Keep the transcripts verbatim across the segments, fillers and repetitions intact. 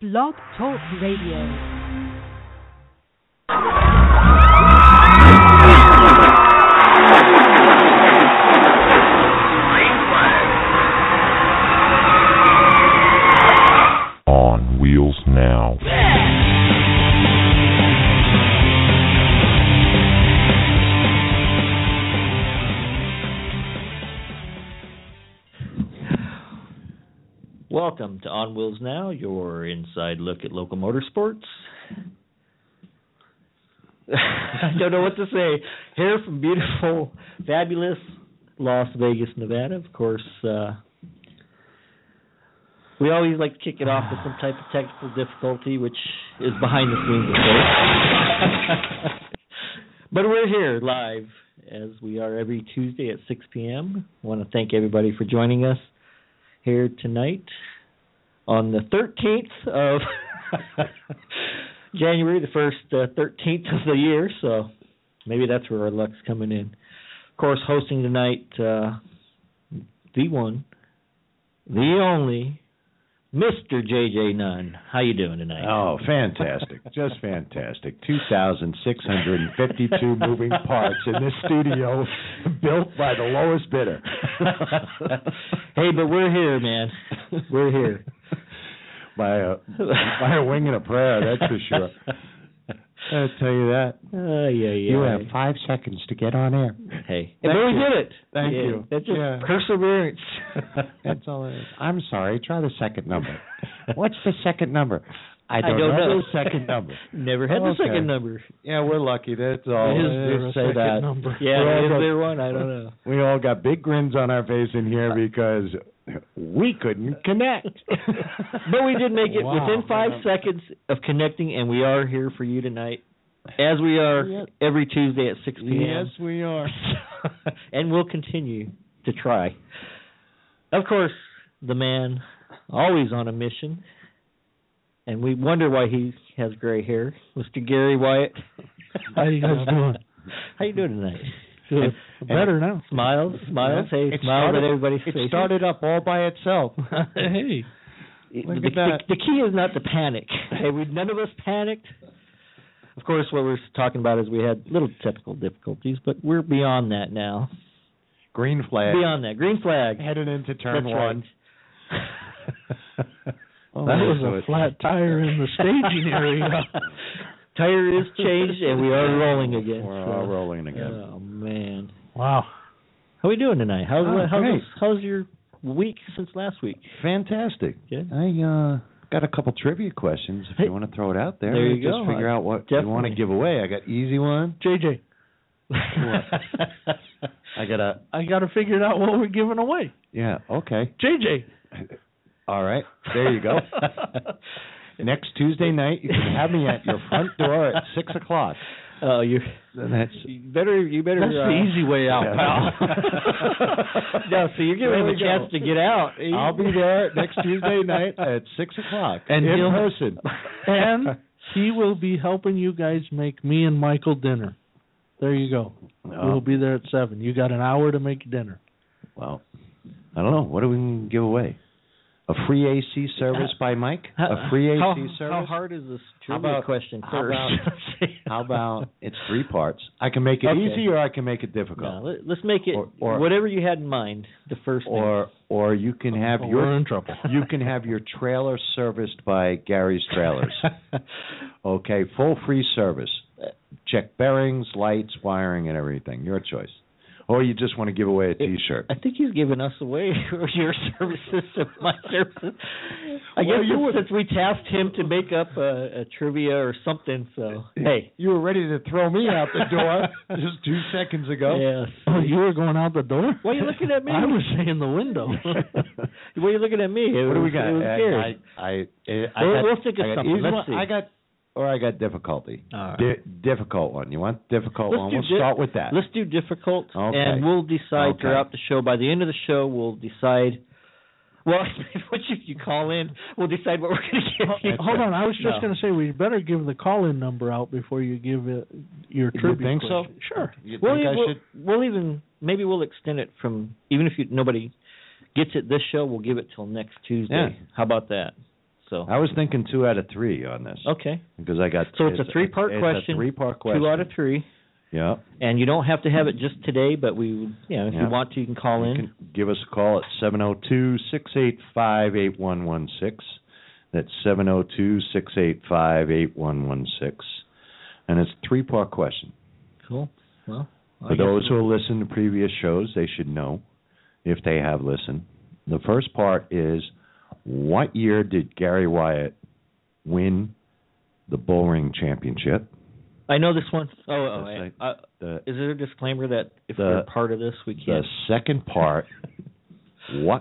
Blog Talk Radio. On Wheels Now. Welcome to On Wheels Now, your inside look at local motorsports. I don't know what to say. Here from beautiful, fabulous Las Vegas, Nevada. Of course, uh, we always like to kick it off with some type of technical difficulty, which is behind the scenes, of course. But we're here live, as we are every Tuesday at six p.m. I want to thank everybody for joining us here tonight on the thirteenth of January, the first uh, thirteenth of the year, so maybe that's where our luck's coming in. Of course, hosting tonight, uh, the one, the only, Mister J J Nunn. How you doing tonight? Oh, fantastic. Just fantastic. two thousand six hundred fifty-two moving parts in this studio built by the lowest bidder. Hey, but we're here, man. We're here. By a, by a wing and a prayer, that's for sure. I'll tell you that. Uh, yeah, yeah. You have five seconds to get on air. Hey, Thank and we you. did it. Thank yeah, you. That's just Yeah. perseverance. That's all it is. I'm sorry. Try the second number. What's the second number? I don't, I don't know. the second number. Never had the Okay. second number. Yeah, we're lucky. That's all. Is Let's there a say second that. number? Yeah, We're all is got- there one? I don't know. We all got big grins on our face in here because we couldn't connect. But we did make it Wow. within five seconds of connecting, and we are here for you tonight, as we are Yep. every Tuesday at six p.m. Yes, we are. And we'll continue to try. Of course, the man, always on a mission, and we wonder why he has gray hair, Mister Gary Wyatt. How you guys doing? How you doing tonight? Good. And- Better now. Smiles, smiles. Yeah. Hey, It smiles started- at everybody's It faces. started up all by itself. Hey. The, Look the, at that. the, the key is not to panic. Okay, we, none of us panicked. Of course, what we're talking about is we had little technical difficulties, but we're beyond that now. Green flag. Beyond that. Green flag. Headed into turn That's one. Oh, That was so a it- flat tire in the staging area. Tire is changed, and we are rolling again. We're so- all rolling again. Oh, man. Wow. How we doing tonight? How's, Oh, how's, great. how's your week since last week? Fantastic. Yeah. I uh, got a couple trivia questions if Hey. you want to throw it out there. There you Just go. figure out what you want to Definitely. give away. I got easy one. J J, I got a, I got to figure out what we're giving away. yeah, okay. J J. All right. There you go. Next Tuesday night, you can have me at your front door at six o'clock. Oh, you That's you better you better. That's uh, the easy way out, Yeah. pal. No, so you're giving There him we a chance go. to get out. I'll be there next Tuesday night at six o'clock And in he'll- person. And he will be helping you guys make me and Michael dinner. There you go. Oh. We'll be there at seven. You got an hour to make dinner. Well, I don't know. What do we can give away? A free A C service by Mike? A free A C how, service? How hard is this How trivia about- question how first? about- How about it's three parts? I can make it Okay. easy or I can make it difficult. No, let, let's make it Or- or- whatever you had in mind. The first thing. Or or you can have Oh, your we're in trouble. you can have your trailer serviced by Gary's Trailers. Okay, full free service. Check bearings, lights, wiring, and everything. Your choice. Or you just want to give away a T-shirt. I think he's giving us away your services to my services. I Well, guess you since, were- since we tasked him to make up a, a trivia or something, so hey. You were ready to throw me out the door just two seconds ago. Yes. Oh, you were going out the door? Why are you looking at me? I was in the window. Why are you looking at me? It What do we was- got? It was Gary. I, I, I, I We'll- got, we'll think of I got something. easy Let's one. see. I got, or I got difficulty. All right. Di- difficult one. You want difficult Let's one? do We'll di- start with that. Let's do difficult, Okay. and we'll decide Okay. throughout the show. By the end of the show, we'll decide. Well, once you, you call in, we'll decide what we're going to give you. Hold on, I was just No. going to say we better give the call-in number out before you give it your You trivia think so? question. Sure. You We'll, think I we'll, should? we'll even maybe we'll extend it from even if you, nobody gets it this show, we'll give it till next Tuesday. Yeah. How about that? So I was thinking two out of three on this. okay. Because I got So it's a three-part it's question. A three-part question. Two out of three. Yeah. And you don't have to have it just today, but we, you know, if Yeah. you want to, you can call You in. can give us a call at seven oh two, six eight five, eight one one six. That's seven oh two, six eight five, eight one one six. And it's a three-part question. Cool. Well, I For guess those who listen to previous shows, they should know, if they have listened. The first part is, what year did Gary Wyatt win the bullring championship? I know this one. Oh, oh That's I, right. uh, The, is there a disclaimer that if The- we're part of this, we the can't? second part, what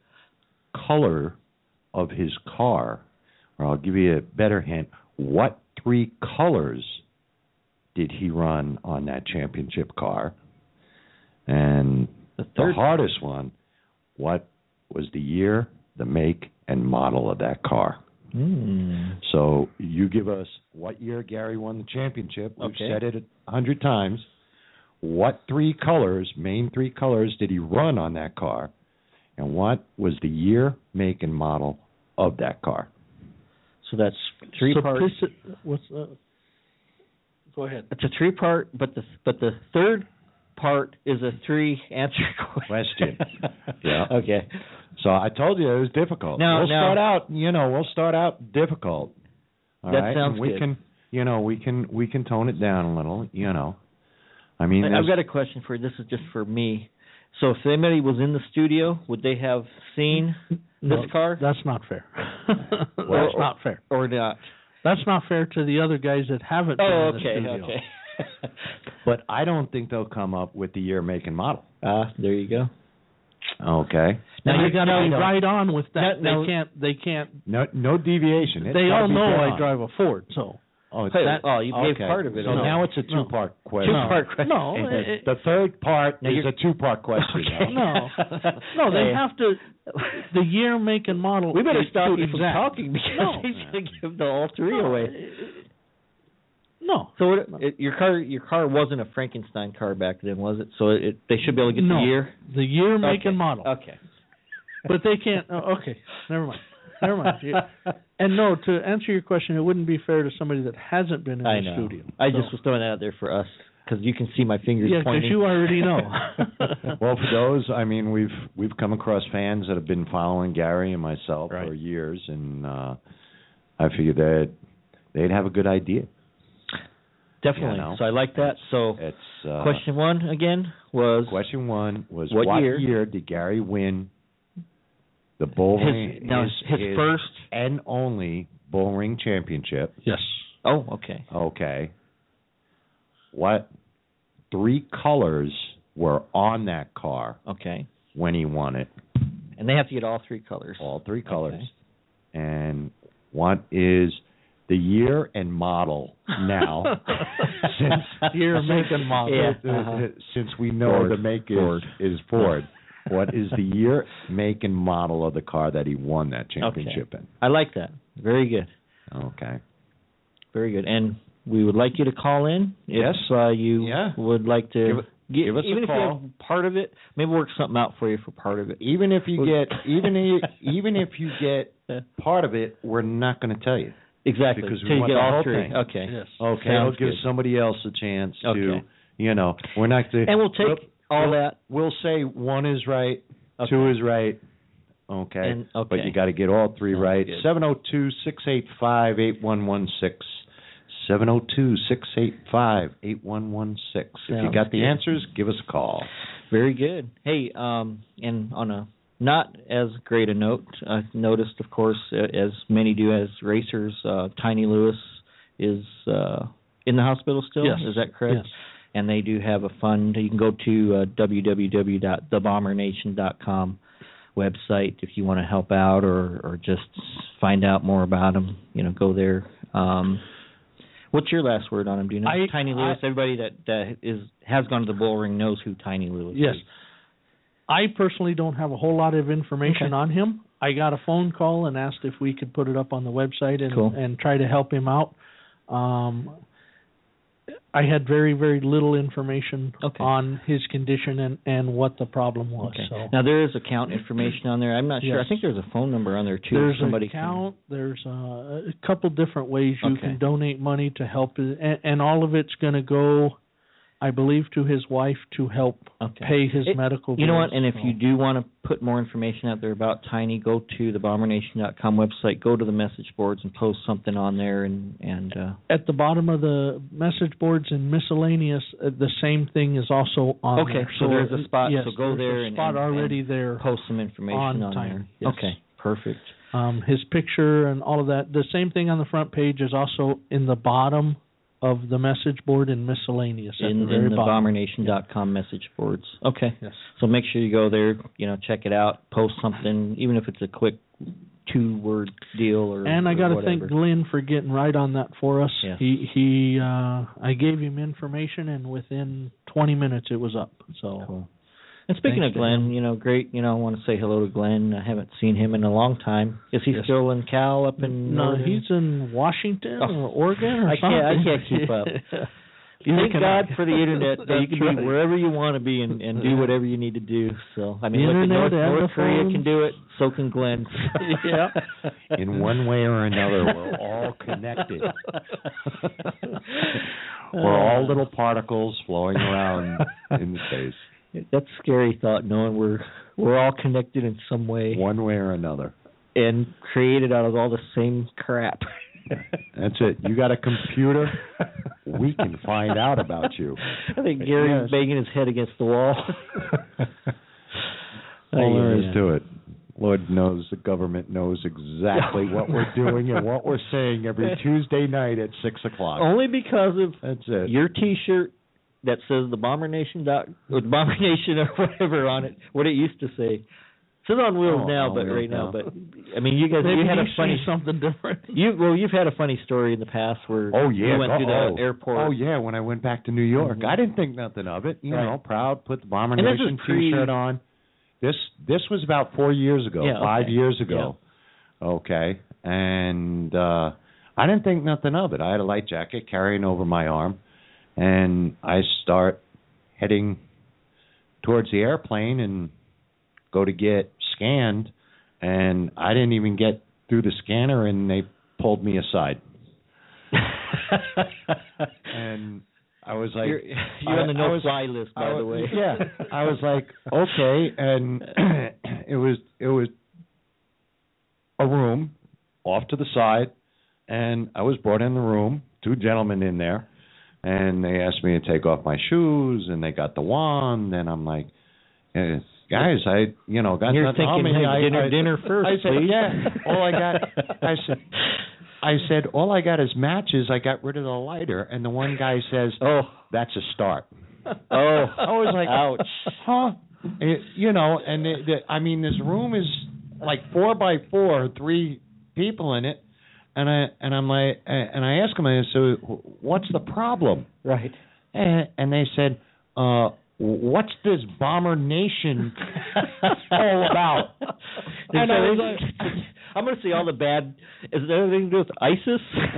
color of his car, or I'll give you a better hint, what three colors did he run on that championship car? And The the third. hardest one, what was the year, the make, and model of that car? Mm. So you give us what year Gary won the championship. We've Okay. said it a hundred times. What three colors, main three colors, did he run on that car? And what was the year, make, and model of that car? So that's three parts. Supplici- What's uh, Go ahead. It's a three part, but the but the third part is a three answer question. Question. Yeah. Okay. So I told you it was difficult. Now- we'll now- start out, you know, we'll start out difficult. All That right? sounds and we good. can, you know, we can we can tone it down a little, you know. I mean, I've there's- got a question for you. This is just for me. So if anybody was in the studio, would they have seen No, this car That's not fair. Well, That's not fair. or not? That's not fair to the other guys that haven't been Oh, in the okay, studio. okay. but I don't think they'll come up with the year, make, and model. Ah, there you go. Okay. Now Now, you got to now- be now- right on with that. now- they can't. They can't. No, no deviation. It's they gotta all be know dead I on. drive a Ford, so Oh, it's Hey, that, oh, you gave okay. part of it. So No. now it's a No. two-part question. Two-part question. No, And it- the, the third part Now is you're- a two-part question. Okay. no, no. They Hey. have to. The year, make, and model. We better is stop too you from exact. talking because No. he's going to give the all three No, away. it- No. So what, it, your car, your car wasn't a Frankenstein car back then, was it? So it, they should be able to get no. the year. The year, make, Okay. and model. Okay. But they can't. Oh, okay, never mind. Never mind. You- And no, to answer your question, it wouldn't be fair to somebody that hasn't been in I the know. studio. I So- just was throwing that out there for us because you can see my fingers yeah, because pointing. you already know. Well, for those, I mean, we've we've come across fans that have been following Gary and myself Right. for years, and uh, I figured that they'd have a good idea. Definitely. You know. So I like that. So It's uh, question one again was question one was What what, year? did Gary win the bullring his, now his, his, his first. and only bullring championship? yes. Oh, okay. Okay. What three colors were on that car Okay. when he won it? And they have to get all three colors. All three colors. Okay. And what is the year and model now? since Year, make, and model. Yeah. uh, Uh-huh. since we know Ford. the make is Ford. is Ford, what is the year, make, and model of the car that he won that championship I like that. Very good. in? Okay. Very good. And we would like you to call in if Yes. uh, you Yeah. would like to Give it- get, give us a even if call. you have part of it, maybe work something out for you for part of it. Even if you Well- get even if, even if you get part of it, we're not going to tell you. Exactly. Because we Till you want get the all whole three. thing. Okay. Yes. Okay, Sounds we'll give good. somebody else a chance to, Okay. you know, we're not going And we'll take all we'll, that. We'll say one is right, Okay. two is right. Okay. And, okay. But you got to get all three Sounds right. good. seven oh two, six eight five, eight one one six. seven oh two, six eight five, eight one one six. If you Sounds got the good. answers, give us a call. Very good. Hey, um, and on a not as great a note, I noticed, of course, uh, as many do as racers, uh, Tiny Lewis is uh, in the hospital still. Yes. Is that correct? Yes. And they do have a fund. You can go to uh, w w w dot the bomber nation dot com website if you want to help out or, or just find out more about them. You know, go there. Um, what's your last word on him? Do you know? I- Tiny Lewis. I- Everybody that, that is has gone to the bull ring knows who Tiny Lewis Yes. is. I personally don't have a whole lot of information Okay. on him. I got a phone call and asked if we could put it up on the website and Cool. and try to help him out. Um, I had very, very little information Okay. on his condition and, and what the problem was. Okay. So Now there is account information on there. I'm not sure. Yes. I think there's a phone number on there too. there's if somebody an account. There's uh, a couple different ways you Okay. can donate money to help, and, and all of it's going to go, I believe, to his wife to help Can, okay. pay his It- medical bills. You know what? And if So- you do want to put more information out there about Tiny, go to the bomber nation dot com website. Go to the message boards and post something on there. And and uh, at the bottom of the message boards and miscellaneous, uh, the same thing is also on Okay, there. so there's a spot, Yes, so go there's there a and- spot and- already and there. post some information On on, Tiny, there. yes. Okay, perfect. Um, his picture and all of that. The same thing on the front page is also in the bottom of the message board and miscellaneous at In, the very in the bottom. bomber nation dot com message boards. Okay. Yes. So make sure you go there, you know, check it out, post something, even if it's a quick two-word deal or And I or got to whatever. thank Glenn for getting right on that for us. Yes. He he uh I gave him information and within twenty minutes it was up. So Cool. And speaking Thanks of to Glenn, him. you know, great, you know, I want to say hello to Glenn. I haven't seen him in a long time. Is he Yes. still in Cal up in no, northern- he's in Washington Oh, or Oregon or I something. can't- I can't keep up. You're Thank looking God at- for the internet that you That's can right. be wherever you want to be and, and do whatever you need to do. So, I mean, The look, at internet North, and North the Korea phones. can do it, so can Glenn. Yeah. In one way or another, we're all connected. We're all little particles flowing around in space. That's a scary thought, knowing we're we're all connected in some way One way or another. and created out of all the same crap. That's it. You got a computer? We can find out about you. I think Gary's Yes. banging his head against the wall. All there Yeah. is to it. Lord knows the government knows exactly what we're doing and what we're saying every Tuesday night at six o'clock. Only because of That's it. your T-shirt that says the Bomber Nation dot or the Bomber Nation or whatever on it. What it used to say. It says on wheels Oh, now, on but wheels right now, now. but I mean, you guys, Maybe you had a you funny see something different. You well, you've had a funny story in the past where Oh yeah, you went oh, through the oh. airport. Oh yeah, when I went back to New York, Mhm. I didn't think nothing of it. You Right. know, proud, put the Bomber And this Nation is pre- T-shirt on. This this was about four years ago, Yeah, five okay. years ago. Okay, and uh I didn't think nothing of it. I had a light jacket carrying over my arm, and I start heading towards the airplane and go to get scanned, and I didn't even get through the scanner, and they pulled me aside. And I was like, you're you're on the I- I no was- fly list, by I the was- way. Yeah, I was like, okay, and it was it was a room off to the side, and I was brought in the room, two gentlemen in there, and they asked me to take off my shoes, and they got the wand, and I'm like, eh, guys, I you know got You're nothing on thinking, me. hey, I, dinner, I, dinner first, I said, please. yeah, all I got, I said. I said, all I got is matches. I got rid of the lighter. And the one guy says, Oh, that's a start. oh, I was like, ouch. huh? It, you know, and the, the, I mean, this room is like four by four, three people in it. And I and I'm like, and I asked them, I said, so what's the problem? Right. And, and they said, uh, what's this Bomber Nation all about? And I was like, I'm going to see all the bad. Is there anything to do with ISIS?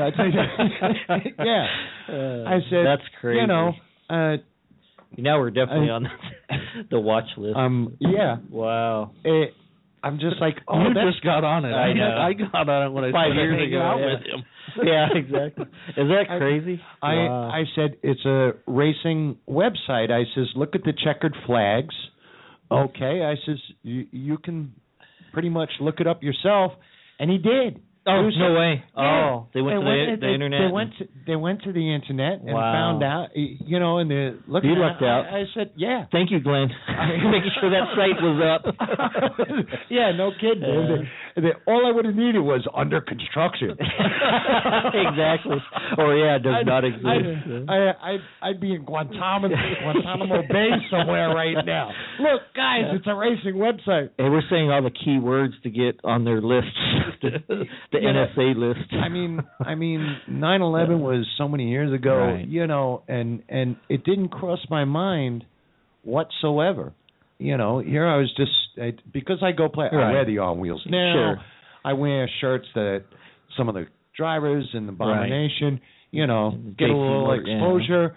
yeah. Uh, I said, that's crazy. You know, uh, now we're definitely I- on the watch list. um, yeah. Wow. It, I'm just like, oh, you that's just got on it. I know. I got on it when I Five started years hanging ago, out yeah. with him. Yeah, exactly. Is that I- crazy? I Wow. I said it's a racing website. I says look at the checkered flags. Okay, I says you you can pretty much look it up yourself, and he did. Oh, It was- no way. Yeah. Oh, they went to the, the they, internet. They and- went to they went to the internet and Wow. found out. You know, and they look. You at lucked it, out. I, I said, yeah. Thank you, Glenn. Making sure that site was up. yeah, no kidding. Yeah. They- they- all I would have needed was under construction. Exactly. Or yeah, it does I'd, not exist. I'd, I, I'd, I'd be in Guantanamo, Guantanamo Bay somewhere right now. Look, guys, it's a racing website. Hey, we're saying all the key words to get on their list, the, the You N know, S A list. I mean, I mean, nine eleven was so many years ago, Right. you know, and and it didn't cross my mind whatsoever. You know, here I was just I, because I go play. I Right. wear the on wheels now. Sure. I wear shirts that some of the drivers in the Right. Abomination, you know, And get J a C little Morgan, yeah. exposure.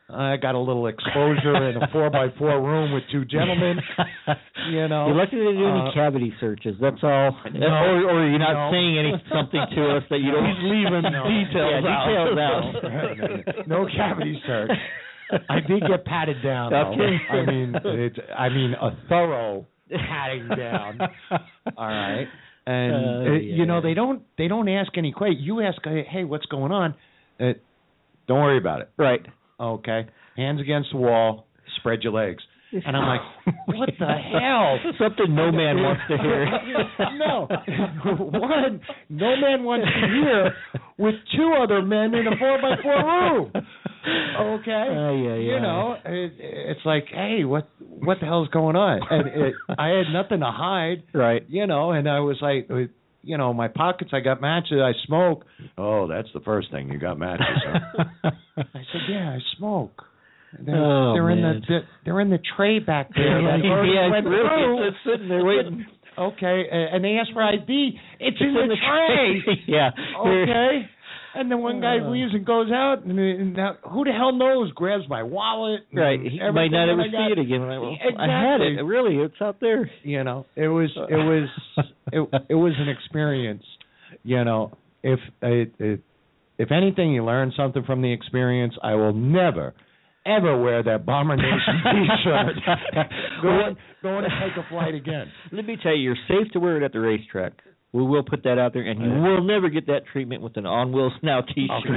I got a little exposure in a four by four room with two gentlemen. You know, You're lucky they didn't do any uh, cavity searches. That's all. No, or, or you're not no. saying any something to us that you don't. He's leaving details yeah, out. Details out. no cavity search. I did get patted down. Though. Okay. I mean, it's, I mean a thorough patting down. All right, and Uh, uh, yeah. you know they don't they don't ask any questions. You ask, hey, what's going on? Uh, don't worry about it. Right. Okay, hands against the wall, spread your legs. And I'm like, what the hell? Something no man wants to hear. No. One, no man wants to hear with two other men in a four by four room. Okay? Uh, yeah, yeah. You know, it, it's like, hey, what what the hell's going on? And it, I had nothing to hide. Right. You know, and I was like, you know, my pockets, I got matches, I smoke. Oh, that's the first thing, you got matches, huh? I said, yeah, I smoke. They're, Oh, they're in man. the they're, they're in the tray back there. Yeah, that already yeah, went really, through. it's sitting there waiting. Okay, uh, and they asked for I D. It's, It's in, the, tray. yeah. Okay. And then one guy Uh. leaves and goes out, and, and now who the hell knows? Grabs my wallet. and Right. He might everything not that ever I got. see it again. Like, well, Exactly. I had it. Really, it's out there. You know, it was it was it, it was an experience. You know, if it, it, if anything, you learn something from the experience. I will never, ever wear that Bomber Nation T-shirt going going to take a flight again. Let me tell you, you're safe to wear it at the racetrack. We will put that out there, and you will never get that treatment with an On Wheels Now T-shirt.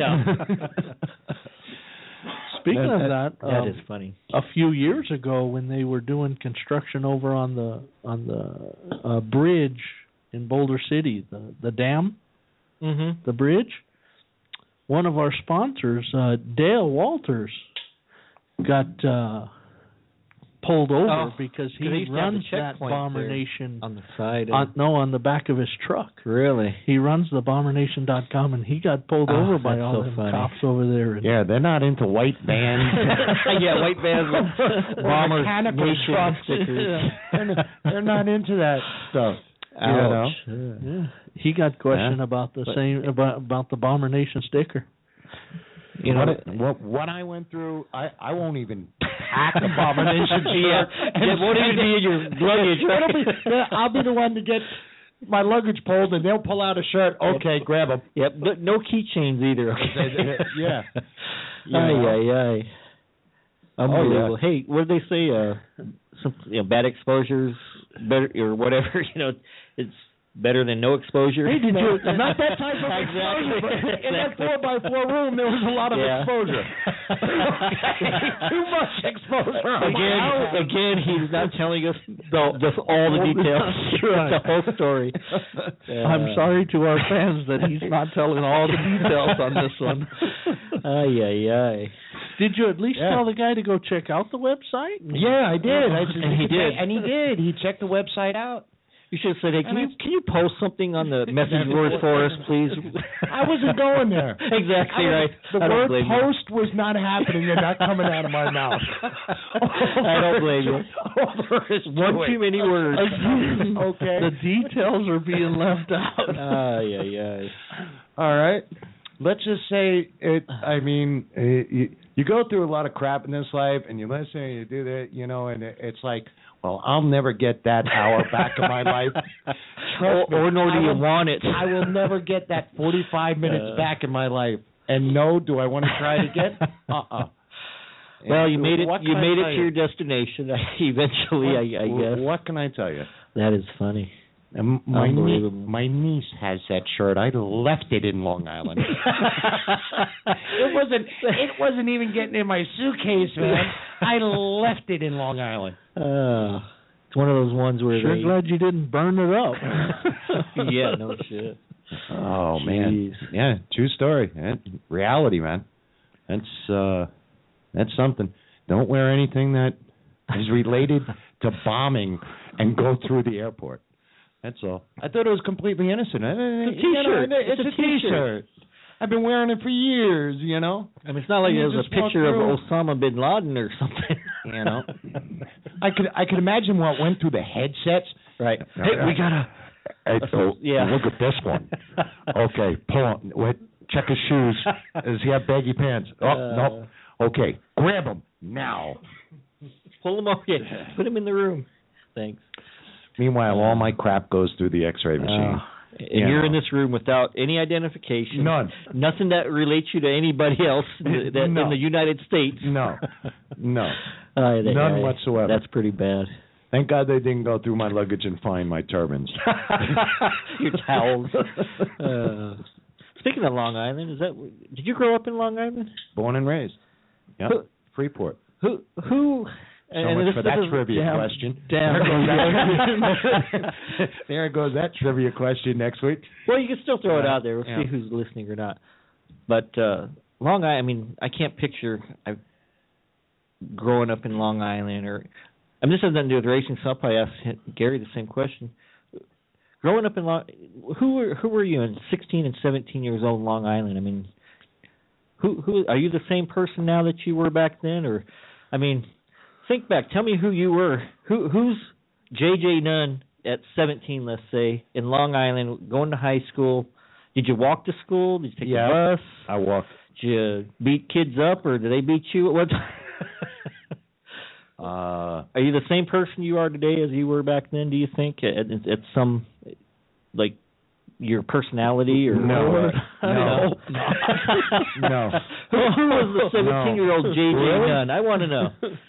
Speaking That- of that, That um, is funny. a few years ago when they were doing construction over on the on the uh, bridge in Boulder City, the the dam, Mm-hmm. the bridge, one of our sponsors, uh, Dale Walters, got uh, pulled over Oh, because he 'cause they used to have the runs that checkpoint Bomber there Nation. On the side. On, no, on the back of his truck. Really? He runs the bomber nation dot com, and he got pulled Oh, over by that's all so them funny. cops over there. And Yeah, they're not into white bands. Yeah, white bands with Bomber mechanical Nation trucks. stickers. they're, not, they're not into that stuff. Ouch. yeah, he got questioned Yeah. about the But- same about about the Bomber Nation sticker. You know, what, what what I went through, I, I won't even pack a Bomber Nation shirt. yeah, it won't even be in your luggage, right? It'll be, I'll be the one to get my luggage pulled, and they'll pull out a shirt. Okay, grab them. Yep, but no keychains either. Okay? Yeah. You Ay, know. ay, ay. Unbelievable. Hey, what did they say? Uh, some you know, bad exposures, better or whatever. You know, it's better than no exposure. Hey, did you? Not that type of Exactly. exposure. But in that Exactly. four by four room, there was a lot of Yeah. exposure. Too much exposure. Again, again, he's not telling us the, the all the details, the whole story. Uh, I'm sorry to our fans that he's not telling all the details on this one. Ay, ay, ay. Did you at least Yeah. tell the guy to go check out the website? Yeah, I did. I just, And he did. And he did. He checked the website out. You should have said, hey, can And you can you post something on the message board for us, please? I wasn't going there. Exactly I was- right. The I don't word blame you. post was not happening and not coming out of my mouth. I don't blame you. One too many words. Okay. The details are being left out. Ay, ay, ay. All right. Let's just say it. I mean, it, you, you go through a lot of crap in this life, and you listen, and you do that, you know, and it, it's like, well, I'll never get that hour back in my life. Or, Trust me, or nor do I you will- want it. I will never get that forty-five minutes Uh. back in my life. And no, do I want to try it again? Uh-uh. Well, you made it. What You can I made it tell to you? your destination. Eventually, What, I, I guess. What can I tell you? That is funny. And my nie- Unbelievable. my niece has that shirt. I left it in Long Island. it wasn't. It wasn't even getting in my suitcase, man. I left it in Long Island. Uh, it's one of those ones where Sure they. glad you didn't burn it up. Yeah, no shit. Oh man. Jeez. Yeah, true story. That, reality, man. That's uh, that's something. Don't wear anything that is related to bombing and go through the airport. That's all. I thought it was completely innocent. It's a t-shirt. It's, It's a a t-shirt. I've been wearing it for years, you know. I mean, it's not like You there's a just walk picture through. of Osama bin Laden or something. You know. I could I could imagine what went through the headsets. Right. Hey, we gotta. Hey, oh, yeah. look at this one. Okay, pull on. Wait, check his shoes. Does he have baggy pants? Oh Uh, no. Okay, grab them now. Pull them over. Yeah. Put them in the room. Thanks. Meanwhile, all my crap goes through the X-ray machine. Uh, and yeah. You're in this room without any identification. None. Nothing that relates you to anybody else that, no. in the United States. No. No. Uh, they, None uh, whatsoever. That's pretty bad. Thank God they didn't go through my luggage and find my turbans. Your towels. Uh, speaking of Long Island, is that did you grow up in Long Island? Born and raised. Yeah. Who, Freeport. Who who? So and much this, for this that is, trivia damn, question. Damn. There goes that trivia question next week. Well, you can still throw it out there. We'll yeah. see who's listening or not. But uh, Long Island, I mean, I can't picture I, growing up in Long Island or. I mean, this has nothing to do with racing, so I'll probably ask Gary the same question. Growing up in Long, who were who were you in sixteen and seventeen years old in Long Island? I mean, who who are you the same person now that you were back then, or, I mean, think back. Tell me who you were. Who who's J J Nunn at seventeen, let's say, in Long Island, going to high school? Did you walk to school? Did you take yeah, the bus? I walked. Did you beat kids up, or did they beat you at what time? Uh, are you the same person you are today as you were back then, do you think, at, at, at some, like, your personality? Or No. or, no. no. no. Who, who was the seventeen-year-old J J Really? Nunn? I want to know.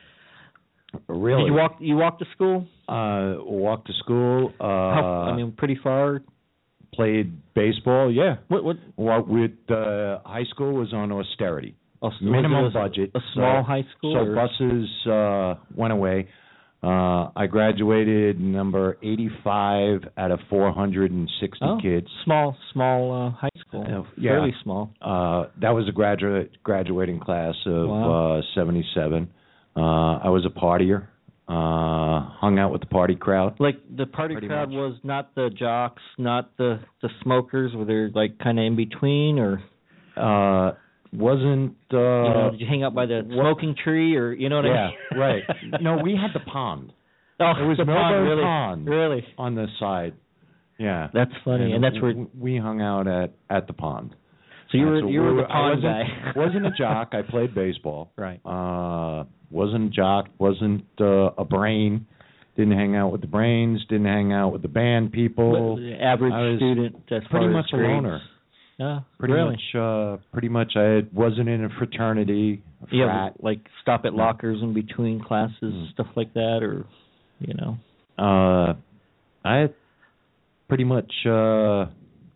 Really? Did you walk, you walk to school? Uh, walked to school. Uh, How, I mean, pretty far? Played baseball, yeah. What? What? What with uh, high school was on austerity. Oh, so Minimum was it a, budget. A small so, high school? So or? buses uh, went away. Uh, I graduated number eighty-five out of four hundred sixty oh, kids. Small, small uh, high school. Uh, yeah. Fairly small. Uh, that was a graduate graduating class of wow. uh, seventy-seven. Uh, I was a partier. Uh, hung out with the party crowd. Like the party Pretty crowd much. was not the jocks, not the the smokers. Were they like kind of in between, or Uh, wasn't uh, you know, did you hang out by the smoking tree, or you know what yeah, I mean? right. No, we had the pond. Oh, It was the Millburn pond, really, Pond really. on the side. Yeah, That's funny, and, that's where. w- we hung out at at the pond. So you were So you we were the I pond wasn't, guy. wasn't a jock. I played baseball. Right. Uh, wasn't a jock. Wasn't uh, a brain. Didn't hang out with the brains. Didn't hang out with the band people. But the average I was student, as pretty far much as a grades. loner. Yeah, Pretty really. much. Uh, pretty much. I wasn't in a fraternity. A Yeah, frat. like stop at No. lockers in between classes, Mm. stuff like that, or you know. Uh, I pretty much uh,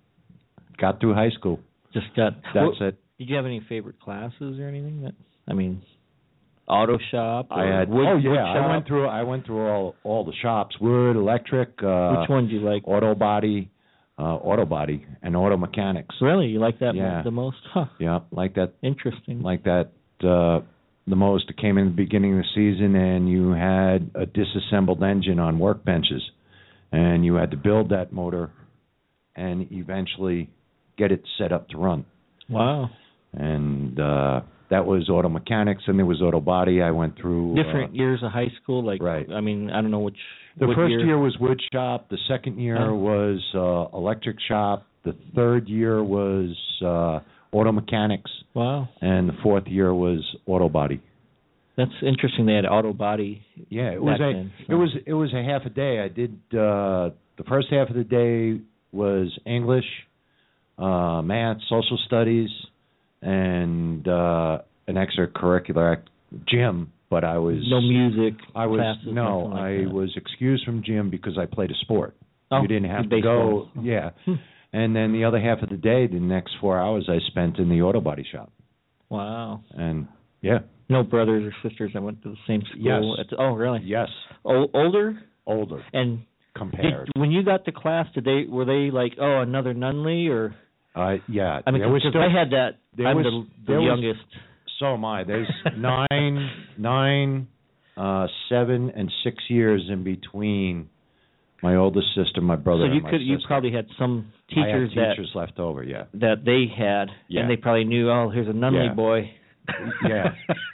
got through high school. Just got. That's What- it. Did you have any favorite classes or anything? That I mean, auto shop. Or I had. wood, oh wood yeah, I shop? went through. I went through all all the shops: wood, electric, uh, Which one do you like? auto body, uh, auto body, and auto mechanics. Really, you like that Yeah. the most? Huh. Yeah, like that. Interesting. Like that. Uh, the most. It came in the beginning of the season, and you had a disassembled engine on workbenches, and you had to build that motor, and eventually get it set up to run. Wow. And uh, that was auto mechanics, and there was auto body. I went through Different Uh, years of high school, like Right. I mean, I don't know which. the what first year. year was wood shop. The second year Oh. was uh, electric shop. The third year was uh, auto mechanics, Wow, and the fourth year was auto body. that's interesting. They had auto body. Yeah, it was back a then, it so. was it was a half a day. I did uh, the first half of the day was English, uh, math, social studies, and uh, an extracurricular act, gym. But I was No music. I was classes, no, nothing like I that. was excused from gym because I played a sport. Oh, you didn't have to baseball. go. Yeah, Hmm. and then the other half of the day, the next four hours, I spent in the auto body shop. Wow. And yeah, No brothers or sisters that went to the same school. Yes. At the, oh, really? yes, O- older? older And did, compared. when you got to class, did they were they like, oh, another Nunley, or Uh, yeah, I mean, there was because still, I had that. there I'm was- the, the there was- youngest. So am I. There's nine, nine, uh, seven, and six years in between my oldest sister, my brother, So you and my could you sister. probably had some I teachers, had teachers left over. Yeah, that that they had, Yeah. and they probably knew, oh, here's a Nunley Yeah. boy. yeah.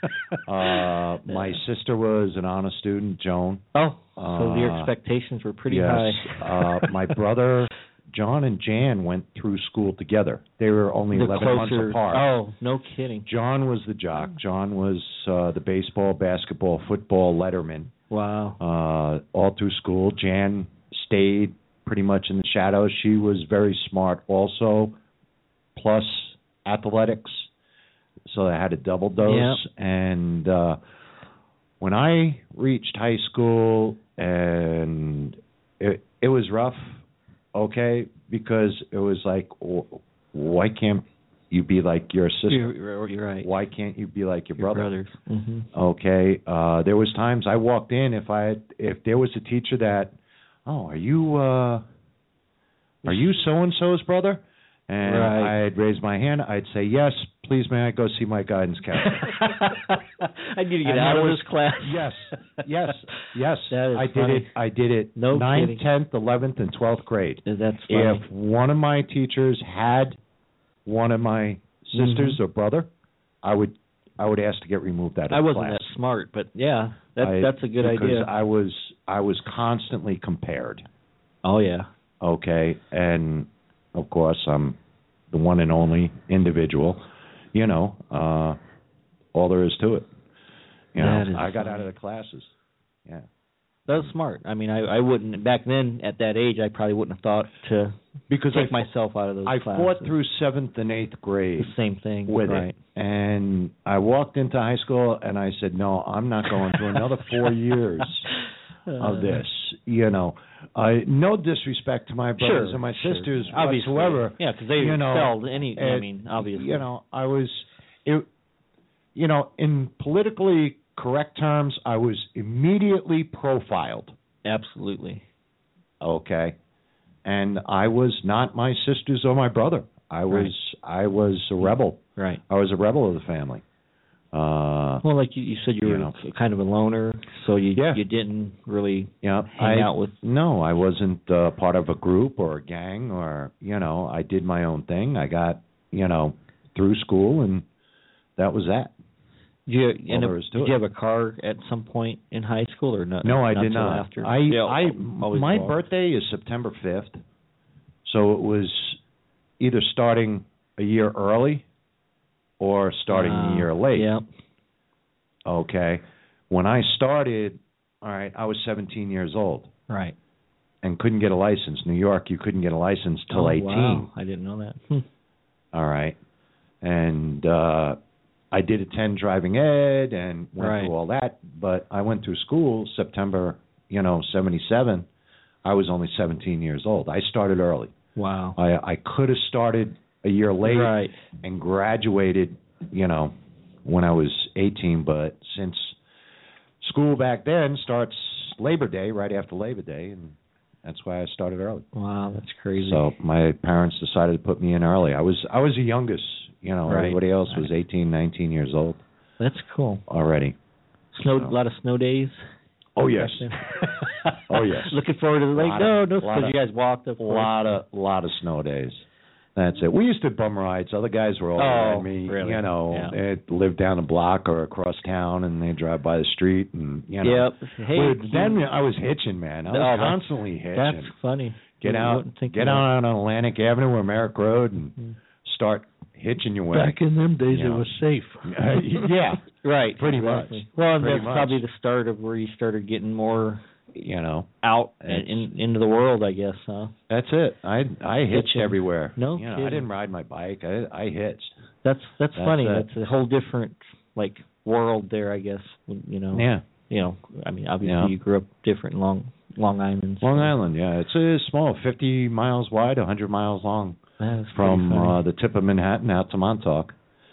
Uh, my sister was an honor student, Joan. Oh, so your Uh, expectations were pretty yes. high. uh, my brother, John and Jan went through school together. They were only The eleven months closer- apart. Oh, no kidding. John was the jock. John was uh, the baseball, basketball, football letterman Wow. uh, all through school. Jan stayed pretty much in the shadows. She was very smart also, plus athletics. So I had a double dose. Yep. And uh, when I reached high school, and it, it was rough, okay, because it was like, why can't you be like your sister? You're, you're right. Why can't you be like your, Your brother? brothers. Mm-hmm. Okay, uh, there was times I walked in, if I if there was a teacher that, oh, are you uh, are you so and so's brother? And Right. I'd raise my hand. I'd say, yes, please, may I go see my guidance counselor? I need to get And out that of was- this class. Yes, yes, yes. That is I did funny. it. I did it. No ninth, kidding. tenth, eleventh, and twelfth grade. That's funny. If one of my teachers had one of my sisters Mhm. or brother, I would I would ask to get removed out of I the wasn't class. that smart, but yeah, that's I- that's a good because idea. I was I was constantly compared. Oh yeah. Okay, and of course I'm the one and only individual. You know, uh, all there is to it. You know, That is I got funny. out of the classes. Yeah. That was smart. I mean, I I wouldn't back then at that age. I probably wouldn't have thought to Because take I, myself out of those I classes. fought through seventh and eighth grade the same thing with right. it, and I walked into high school and I said, no, I'm not going through another four years of this. You know, I no disrespect to my brothers Sure, and my sure. sisters Obviously, whatsoever. yeah, because they you know, excelled any. I it- mean, obviously, You know, I was, it, you know, in politically correct terms, I was immediately profiled. absolutely. Okay, and I was not my sisters or my brother. I was I was a rebel. Right. I was a rebel of the family. Uh, Well, like you, you said, you, You were know. kind of a loner, so you Yeah. you didn't really yeah, hang I, out with. No, I wasn't uh, part of a group or a gang, or you know, I did my own thing. I got you know through school, and that was that. Did you, All end up- there is to did it. you have a car at some point in high school, or not? No, I not did till not. After? I, Yeah, I, always my walked. birthday is September fifth, so it was either starting a year early or starting Ah, a year late. Yeah. Okay, when I started, all right, I was seventeen years old Right. and couldn't get a license. New York, you couldn't get a license till Oh, eighteen. Wow. I didn't know that. Hmm. All right, and uh, I did attend driving ed and went Right. through all that, but I went through school September, you know, seventy-seven. I was only seventeen years old. I started early. Wow. I I could have started a year late Right. and graduated, you know, when I was eighteen, but since school back then starts Labor Day, right after Labor Day, and that's why I started early. Wow, that's crazy. So my parents decided to put me in early. I was I was the youngest, you know, Right. everybody else was eighteen, nineteen years old That's cool. already. Snow, So- a lot of snow days. Oh yes. back then? Oh, yes. Looking forward to the lake. Lot No, of- no, lot because of- you guys walked up. A lot of lot of snow days. That's it. We used to bum rides. Other guys were older Oh, than me. really? You know, Yeah. they lived down the block or across town, and they drive by the street, and you know. Yep. Hey, But then I was hitching, man. I was Oh, that's- constantly hitching. that's funny. get You out, wouldn't think get of that. out on Atlantic Avenue or Merrick Road, and Mhm. start hitching your way. Back in them days, You it know. was safe. Uh, yeah, Right. Pretty exactly. much. Well, and Pretty that's much. probably the start of where you started getting more you know, out It's- in, in, into the world, I guess, huh? that's it. I I hitched Hitching. everywhere. No you know, I kidding. didn't ride my bike. I I hitched. That's that's, That's funny. it. That's a whole different like world there, I guess. when- You know. Yeah. You know, I mean, obviously Yeah. you grew up different in Long Long Island. Long so Island, yeah, it's uh, small, fifty miles wide, a hundred miles long, that is from pretty funny. uh, the tip of Manhattan out to Montauk.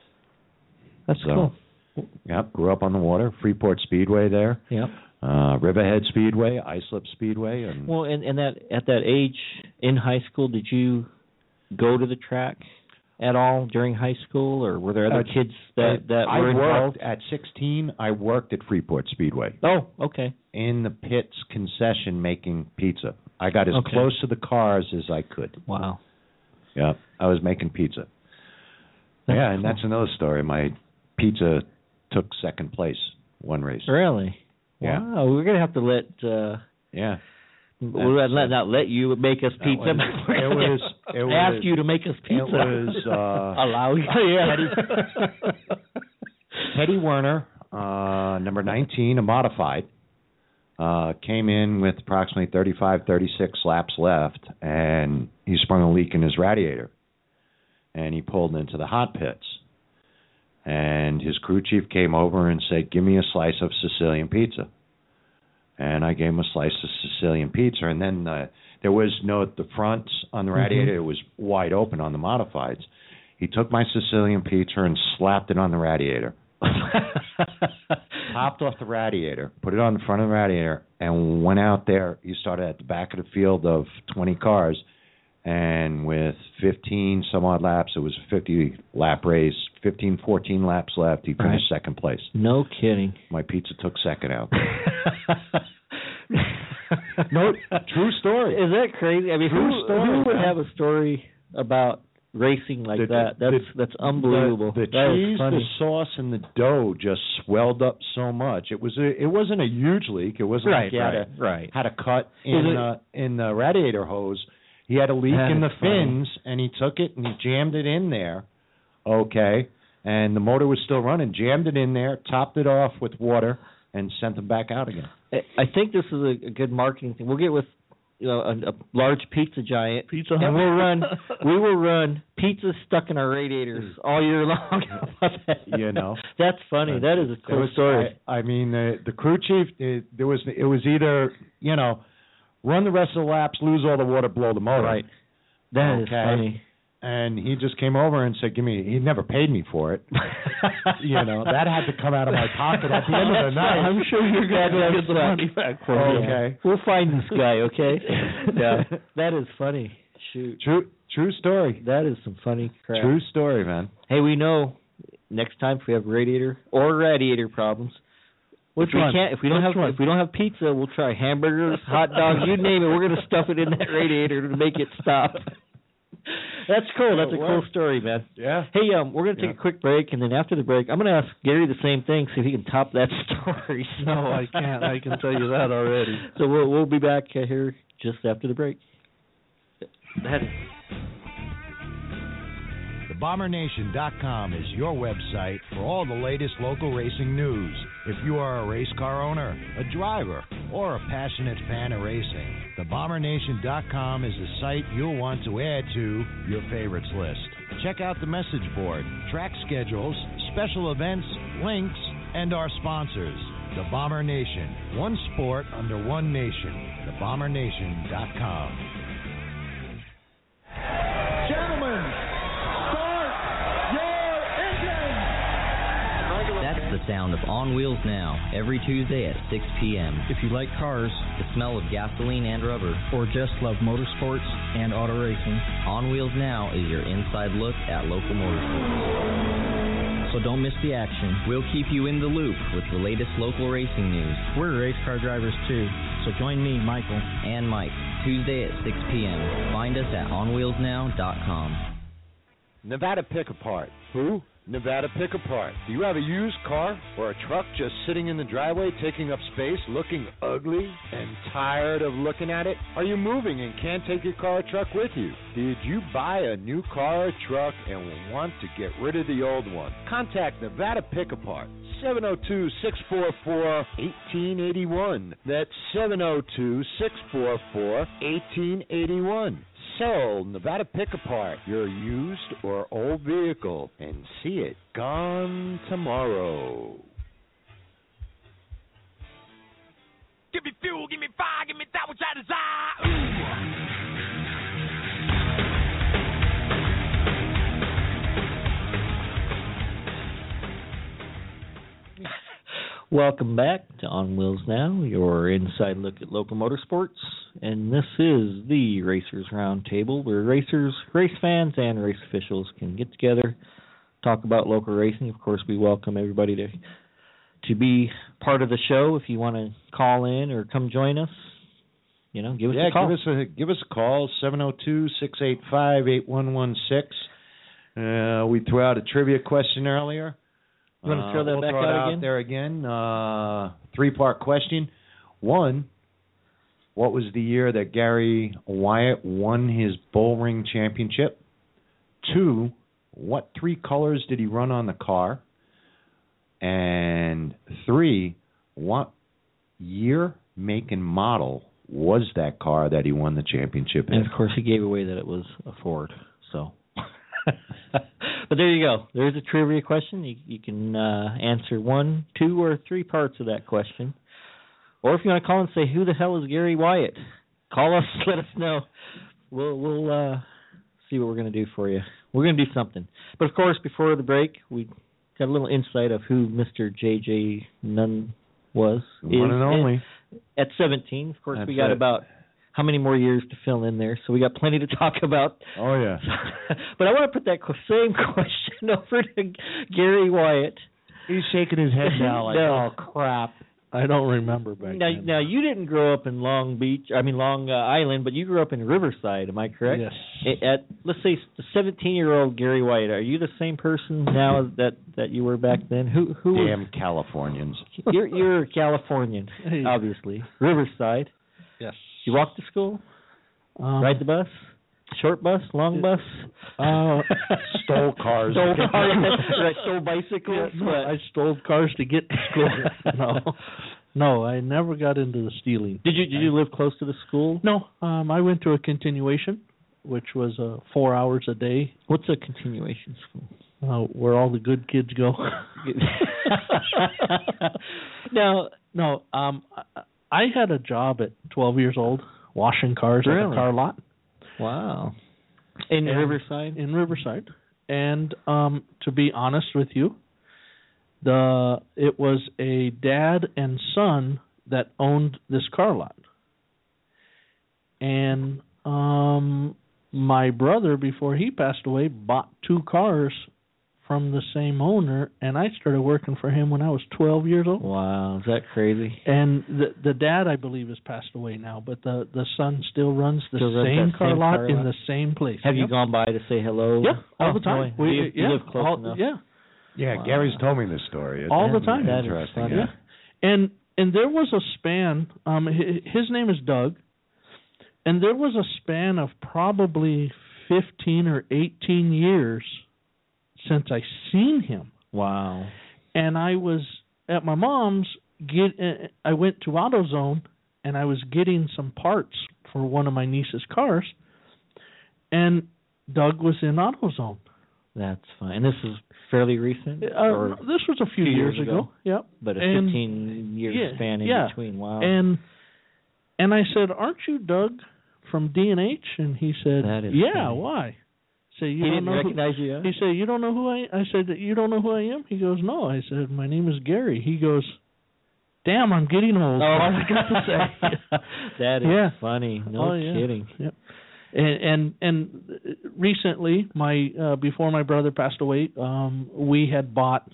That's so- cool. Yep, grew up on the water. Freeport Speedway there, Yep. uh, Riverhead Speedway, Islip Speedway, and Well, and, and that at that age in high school, did you go to the track at all during high school, or were there other Uh, kids that that I were worked involved? at sixteen. I worked at Freeport Speedway Oh, okay. in the pits concession making pizza. I got as Okay. close to the cars as I could. Wow. Yep, I was making pizza. That's yeah, and cool. that's another story. My pizza took second place one race. Really? Yeah. Wow. We're gonna have to let uh, Yeah. We're That's, not, not let you make us that pizza. was- it was it ask was you to make us pizza. it was uh, allow you. yeah. Teddy Werner, uh, number nineteen, a modified, uh, came in with approximately thirty-five, thirty-six laps left, and he sprung a leak in his radiator, and he pulled into the hot pits. And his crew chief came over and said, "Give me a slice of Sicilian pizza." And I gave him a slice of Sicilian pizza, and then uh, there was no at the front on the radiator; mm-hmm. It was wide open on the modifieds. He took my Sicilian pizza and slapped it on the radiator. Popped off the radiator, put it on the front of the radiator, and went out there. He started at the back of the field of twenty cars, and with fifteen some odd laps, it was a fifty lap race, fifteen, fourteen laps left, he finished right. second place. No kidding. My pizza took second out. No, true story. Is that crazy? I mean, true who, story, who would man. have a story about racing like the, that? That's the, that's unbelievable. The, the that cheese, the sauce, and the dough just swelled up so much. It was a, it wasn't a huge leak. It wasn't right, like he right, had a right. had a cut in it, uh, in the radiator hose. He had a leak in the fins, funny. and he took it and he jammed it in there. Okay, and the motor was still running. Jammed it in there, topped it off with water, and sent them back out again. I think this is a, a good marketing thing. We'll get with you know, a, a large pizza giant, pizza and we'll run. We will run pizza stuck in our radiators all year long. You know, that's funny. That is a cool was, story. I, I mean, the the crew chief. It, there was it was either you know, run the rest of the laps, lose all the water, blow the motor. Right. That okay. is funny. And he just came over and said, "Give me." He never paid me for it. You know, that had to come out of my pocket at the end of the night. I'm sure you're glad to get the money back for me. Okay, we'll find this guy. Okay. Yeah, that is funny. Shoot. True, true story. That is some funny crap. True story, man. Hey, we know next time if we have radiator or radiator problems. Which if we one? Can't, if we don't Which have one? if we don't have pizza, we'll try hamburgers, hot dogs, you name it. We're gonna stuff it in that radiator to make it stop. That's cool. That's a cool story, man. Yeah. Hey, um, we're gonna take yeah. a quick break, and then after the break, I'm gonna ask Gary the same thing, see if he can top that story. No, I can't. I can tell you that already. So we'll we'll be back uh, here just after the break. That is. the bomber nation dot com is your website for all the latest local racing news. If you are a race car owner, a driver, or a passionate fan of racing, the bomber nation dot com is the site you'll want to add to your favorites list. Check out the message board, track schedules, special events, links, and our sponsors. The Bomber Nation, one sport under one nation. the bomber nation dot com. Gentlemen, start your engines! That's the sound of On Wheels Now, every Tuesday at six p.m. If you like cars, the smell of gasoline and rubber, or just love motorsports and auto racing, On Wheels Now is your inside look at local motorsports. So don't miss the action. We'll keep you in the loop with the latest local racing news. We're race car drivers too, so join me, Michael, and Mike, Tuesday at six p.m. Find us at on wheels now dot com. Nevada Pick Apart. Who? Nevada Pick Apart. Do you have a used car or a truck just sitting in the driveway taking up space, looking ugly, and tired of looking at it? Are you moving and can't take your car or truck with you? Did you buy a new car or truck and want to get rid of the old one? Contact Nevada Pick Apart. seven oh two, six four four, one eight eight one. That's seven oh two, six four four, one eight eight one. Sell Nevada Pick Apart your used or old vehicle and see it gone tomorrow. Give me fuel, give me fire, give me that which I desire. Ooh. Welcome back to On Wheels Now, your inside look at local motorsports. And this is the Racers Roundtable, where racers, race fans, and race officials can get together, talk about local racing. Of course, we welcome everybody to to be part of the show. If you want to call in or come join us, you know, give us yeah, a call. give us a give us a call, seven oh two, six eight five, eight one one six. Uh, we threw out a trivia question earlier. You want to throw that uh, we'll back throw out it out again? there again. Uh, three-part question. One, what was the year that Gary Wyatt won his bull ring championship? Two, what three colors did he run on the car? And three, what year, make, and model was that car that he won the championship in? And, of course, he gave away that it was a Ford, so... But there you go. There's a trivia question. You, you can uh, answer one, two, or three parts of that question. Or if you want to call and say, who the hell is Gary Wyatt? Call us, let us know. We'll we'll uh, see what we're going to do for you. We're going to do something. But, of course, before the break, we got a little insight of who Mister J J Nunn was. One is, and only. At seventeen, of course, That's we got it. about... how many more years to fill in there? So we got plenty to talk about. Oh, yeah. But I want to put that qu- same question over to Gary Wyatt. He's shaking his head now like, no. oh, crap. I don't remember back Now, then. now, you didn't grow up in Long Beach, I mean Long uh, Island, but you grew up in Riverside, am I correct? Yes. A- At, let's say, the seventeen-year-old Gary Wyatt, are you the same person now that, that you were back then? Who who? Was, Damn Californians. you're, you're a Californian, Hey. obviously. Riverside. Yes. You walk to school? Um, Ride the bus? Short bus? Long bus? Uh, Stole cars. Stole cars? Right, stole bicycles? no, What? I stole cars to get to school. no, no, I never got into the stealing. Did you did you live close to the school? No, um, I went to a continuation, which was uh, four hours a day. What's a continuation school? Uh, where all the good kids go. Now, no, um, I, I had a job at twelve years old, washing cars at Really? a car lot. wow. In And- Riverside? In Riverside. And um, to be honest with you, the it was a dad and son that owned this car lot. And um, my brother, before he passed away, bought two cars from the same owner, and I started working for him when I was twelve years old. Wow, is that crazy? And the the dad, I believe, has passed away now, but the the son still runs the Still runs same that car same lot car in lot? the same place. Have you Yep. gone by to say hello? Yeah, all Oh, the time. boy. We, you, you yeah, live close all, enough. Yeah, Yeah, Wow. Gary's told me this story. It's all the That- time. that is interesting. funny. Yeah. And and there was a span. Um, his, his name is Doug, and there was a span of probably fifteen or eighteen years since I seen him. Wow. And I was at my mom's. Get uh, I went to AutoZone, and I was getting some parts for one of my niece's cars, and Doug was in AutoZone. That's fine. And this is fairly recent? Uh, or this was a few few years, years ago. ago? Yep. but a and- fifteen-year yeah, span in yeah. between. Wow. And and I said, "Aren't you Doug from D and H?" And he said, That is "Yeah, funny. why?" So you he don't didn't know recognize you? who, He said, "You don't know who I?" I said, "You don't know who I am?" He goes, "No." I said, "My name is Gary." He goes, "Damn, I'm getting old." Oh, All I got to say. that is Yeah. funny. No Oh, yeah. kidding. Yep. And and and recently, my uh, before my brother passed away, um, we had bought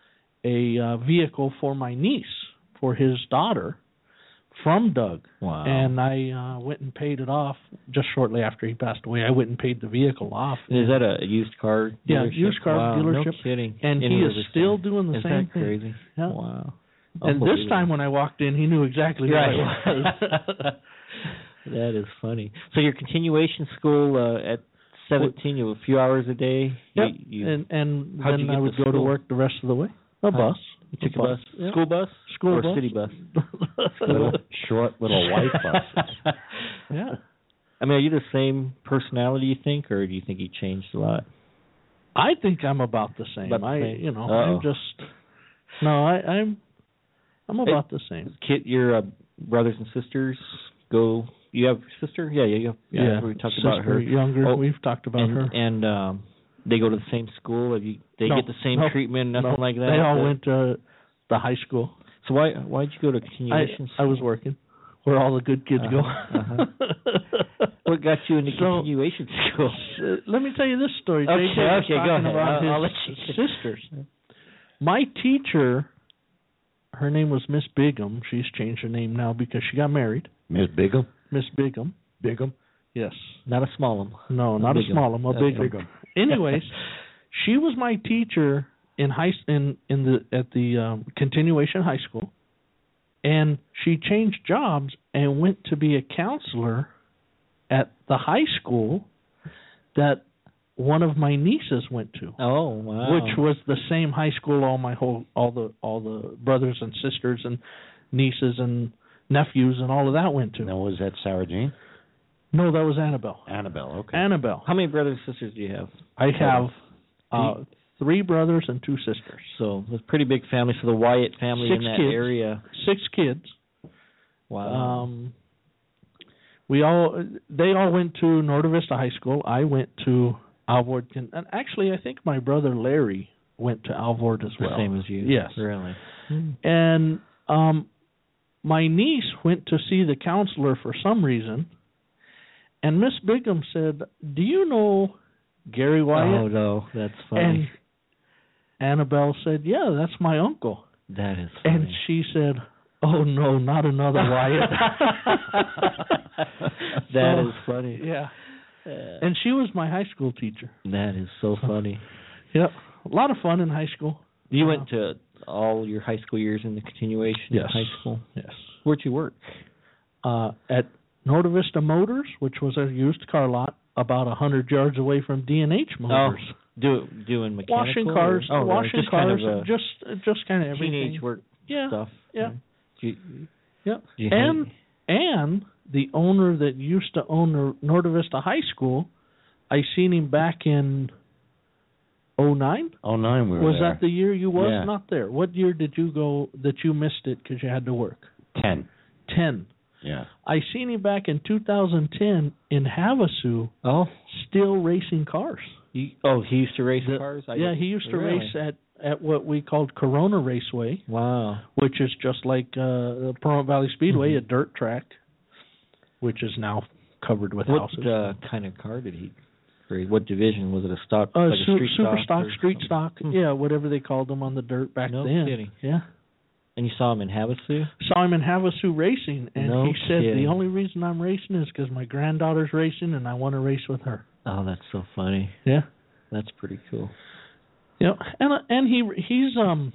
a uh, vehicle for my niece for his daughter from Doug. Wow. And I uh, went and paid it off just shortly after he passed away. I went and paid the vehicle off. Is that a used car dealership? Yeah, used car wow, dealership. No kidding. And In he is Riverside. still doing the Is same that thing. crazy? Yeah. Wow. And this Unbelievable. time when I walked in, he knew exactly who Right. I was. That is funny. So your continuation school uh, at seventeen, you a few hours a day. Yep. You, you, and and how'd you then get I would to go to school? work the rest of the way. A Huh? bus. you took a bus. bus, Yeah. school bus, School or bus. city bus. Little short little white buses. Yeah. I mean, are you the same personality, you think, or do you think you changed a lot? I think I'm about the same. About the I same? you know Uh-oh. I'm just no I I'm I'm about the same. Kid, your uh, brothers and sisters go. You have a sister? Yeah, yeah, you have, yeah. We talked sister, about her. Younger. Oh, We've talked about and, her. And um, they go to the same school. Have you? They No, get the same no, treatment, nothing no, like that. They all But- went to the high school. So why why'd you go to I continuation? I was working where all the good kids go. Uh-huh, uh-huh. What got you into So- continuation school? Uh, let me tell you this story. Okay, J J was okay, go talking ahead. about I'll- I'll his let you- sisters. My teacher, her name was Miss Bigham. She's changed her name now because she got married. Miss Bigham? Miss Bigham. Bigham? Yes. Not a small one. No, A not big a small one. A one. big Okay. one. Anyways, she was my teacher in high in in the at the um, continuation high school, And she changed jobs and went to be a counselor at the high school that one of my nieces went to. Oh, wow. Which was the same high school all my whole all the all the brothers and sisters and nieces and nephews and all of that went to. Now, was that Sarah Jean? No, that was Annabelle. Annabelle, okay. Annabelle. How many brothers and sisters do you have? I have uh, three brothers and two sisters. So it's a pretty big family. So the Wyatt family Six in that kids. area. Six kids. Wow. Um, we all they all went to Norte Vista High School. I went to Alvord, and actually, I think my brother Larry went to Alvord as The well. same as you. Yes. Really. And um, my niece went to see the counselor for some reason, and Miss Bigham said, "Do you know Gary Wyatt?" Oh no, that's funny. And Annabelle said, "Yeah, that's my uncle." That is funny. And she said, "Oh no, not another Wyatt." That So, is funny. Yeah. Uh, And she was my high school teacher. that is so funny. Yep. A lot of fun in high school. You Uh, went to all your high school years in the continuation Yes. of high school? Yes. Where'd you work? Uh, at Norte Vista Motors, which was a used car lot about a hundred yards away from D and H Motors. Oh, do, doing mechanical? Washing cars, or, oh, washing just cars, kind of a just just kind of everything. teenage work yeah. stuff. Yeah. Do you, Yep. do you And hate- and the owner that used to own the Norte Vista High School, I seen him back in oh nine. Oh nine, we were Was there. that the year you was Yeah. not there? What year did you go that you missed it because you had to work? Ten. Ten. Yeah. I seen him back in two thousand ten in Havasu, Oh, still racing cars. you, oh, he used to race The- cars? I yeah, didn't- he used to really? race at, at what we called Corona Raceway, Wow. which is just like uh, the Pahrump Valley Speedway, Mhm. a dirt track, which is now covered with What houses. uh, kind of car did he race? What division? Was it a stock? Uh, like a su- street super stock, stock, or street something? stock, Hmm. yeah, whatever they called them on the dirt back No then. kidding. Yeah. And you saw him in Havasu? Saw him in Havasu racing, and No he said kidding. the only reason I'm racing is because my granddaughter's racing, and I want to race with her. Oh, that's so funny. Yeah. That's pretty cool. Yeah, and uh, and he he's um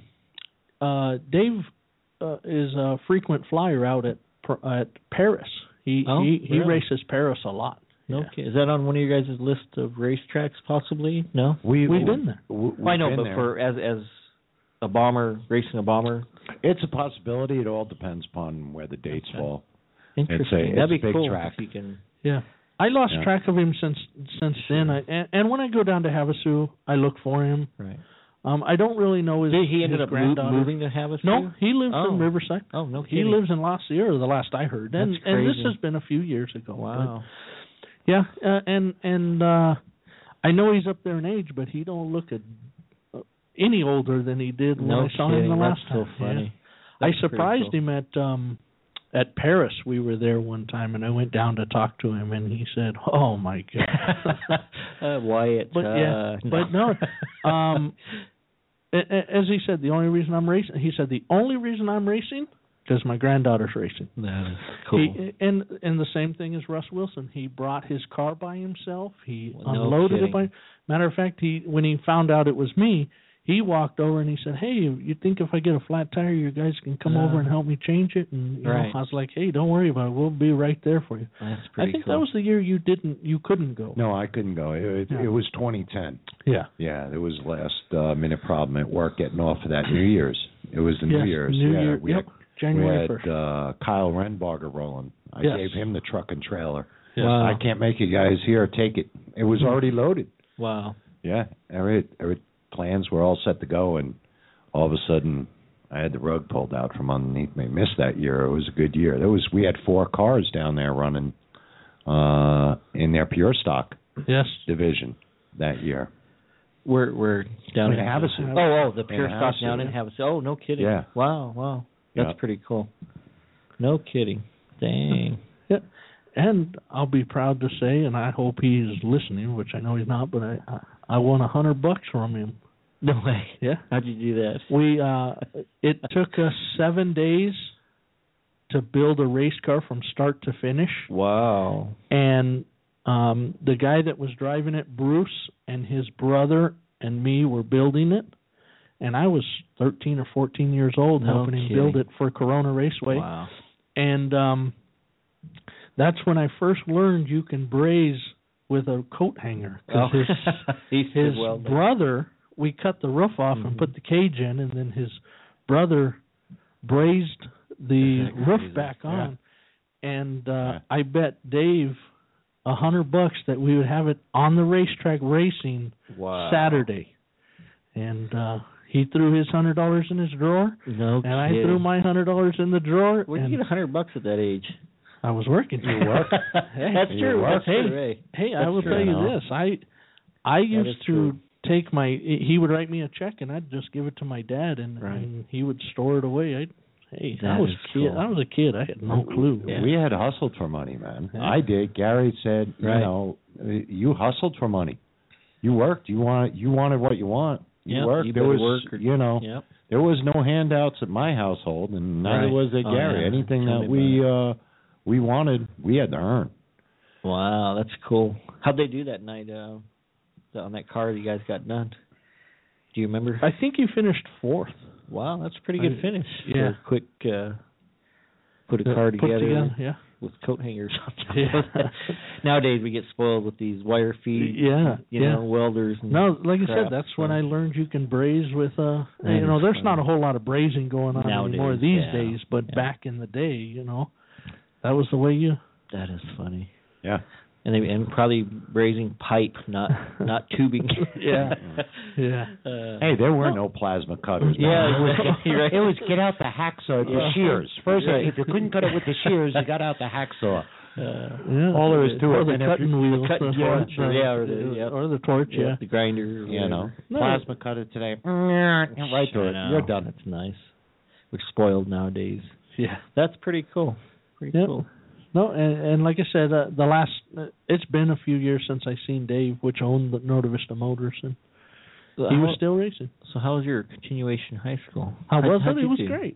uh Dave uh, is a frequent flyer out at at Paris. He Oh, he, he really? races Paris a lot. No Yeah. kidding. Is that on one of your guys' list of racetracks, possibly? No. We, We've we- been there. we- we've Well, I know, been but there. for as as a bomber racing a bomber. It's a possibility. It all depends upon where the dates Okay. fall. Interesting. it's That'd a be big cool track. if you can. Yeah. I lost Yeah. track of him since since then. I, and, and when I go down to Havasu, I look for him. Right. Um, I don't really know his. Did he ended his up mo- granddaughter. moving to Havasu? No, he lives Oh. in Riverside. Oh, no He kidding. lives in La Sierra, the last I heard, and That's and this crazy. has been a few years ago. Wow. But, yeah, uh, and and uh, I know he's up there in age, but he don't look at uh, any older than he did when No I saw kidding. him the last That's so time. funny. Yeah. That's I pretty surprised cool. him at um at Paris. We were there one time, and I went down to talk to him, and he said, "Oh my God." uh, Wyatt. But uh, yeah, but no. Um, a- a- as he said, the only reason I'm racing, he said, the only reason I'm racing because my granddaughter's racing. That is cool. He, and and the same thing as Russ Wilson. He brought his car by himself. He Well, no unloaded kidding. it by. Matter of fact, he when he found out it was me, he walked over and he said, "Hey, you think if I get a flat tire, you guys can come Uh, over and help me change it?" And you right. know, I was like, "Hey, don't worry about it. We'll be right there for you." That's I pretty think cool. that was the year you didn't, you couldn't go. No, I couldn't go. It, it, Yeah. it was twenty ten. Yeah. Yeah, there was last uh, minute problem at work getting off of that New Year's. It was the New Yes, Year's. New yeah, Year. we Yep. had, January we had first. uh, Kyle Renbarger rolling. I Yes. gave him the truck and trailer. Yes. Wow. I can't make it, guys. Here, take it. It was already loaded. Wow. Yeah, every every plans were all set to go, and all of a sudden, I had the rug pulled out from underneath me. Missed that year. It was a good year. There was we had four cars down there running uh, in their pure stock Yes. division that year. We're we're down In in Havasu. Oh, oh, the In pure stock Havasu, down in yeah. Havasu. Oh, no kidding. Yeah. Wow, wow. That's Yeah. pretty cool. No kidding. Dang. Yeah. And I'll be proud to say, and I hope he's listening, which I know he's not, but I I won a hundred bucks from him. No way. Yeah. How'd you do that? We uh, it took us seven days to build a race car from start to finish, Wow. and um, the guy that was driving it, Bruce, and his brother and me were building it, and I was thirteen or fourteen years old, No helping him kidding. build it for Corona Raceway. Wow. And um, that's when I first learned you can braise with a coat hanger. 'Cause Oh. his He did his well there. brother, we cut the roof off Mhm. and put the cage in, and then his brother brazed the Isn't that roof crazy? back Yeah. on. And uh, Yeah. I bet Dave a hundred bucks that we would have it on the racetrack racing Wow. Saturday. And uh, he threw his hundred dollars in his drawer, No and I kidding. threw my hundred dollars in the drawer. Where'd and you get a hundred bucks at that age? I was working. You work. That's You true. work. That's Hey, true. Hey, Hey, I That's will true, tell you no? this. I I is used to true. take my. He would write me a check, and I'd just give it to my dad, and, Right. and he would store it away. I, hey, That I was is a kid. cool. I was a kid. I had no clue. Yeah. We had hustled for money, man. Yeah. I did. Gary said, Right. you know, you hustled for money. You worked. You want. You wanted what you want. You Yep, worked. you there better was, work or- you know, Yep. there was no handouts at my household, and neither Right. was at Oh, Gary. yeah. Anything Tell that me we uh, we wanted, we had to earn. Wow, that's cool. How'd they do that night uh, on that car that you guys got done? Do you remember? I think you finished fourth. Wow, that's a pretty good I- finish. yeah. For a quick uh, put a Uh, car put together, together, yeah. with coat hangers on top Yeah. of it. Nowadays we get spoiled with these wire feed, Yeah, you yeah. know, welders. And No, like I crap, said, that's so. when I learned you can braze with. Uh, That you know, is there's funny. not a whole lot of brazing going on Nowadays, anymore these yeah. days, but Yeah. back in the day, you know, that was the way you. That is funny. Yeah. And they and probably brazing pipe, not not tubing. Yeah. Yeah. Uh, Hey, there were no plasma cutters. man. Yeah, it was, you're right. it was get out the hacksaw, the Yeah. shears. First, Right. if you couldn't cut it with the shears, you got out the hacksaw. Uh, Yeah. All there is to or it. the And if cutting you- wheel, the cutting the- torch, the- or- yeah, or the- yep. or the torch, yeah, yeah. the grinder, or You know, whatever. No. plasma cutter today. Right through I it. know. You're done. That's nice. We're spoiled nowadays. Yeah. That's pretty cool. Pretty Yep. cool. No, and, and like I said, uh, the last uh, it's been a few years since I seen Dave, which owned the Norte Vista Motors, and So he how, was still racing. So how was your continuation high school? How was how'd it? It you was do? great.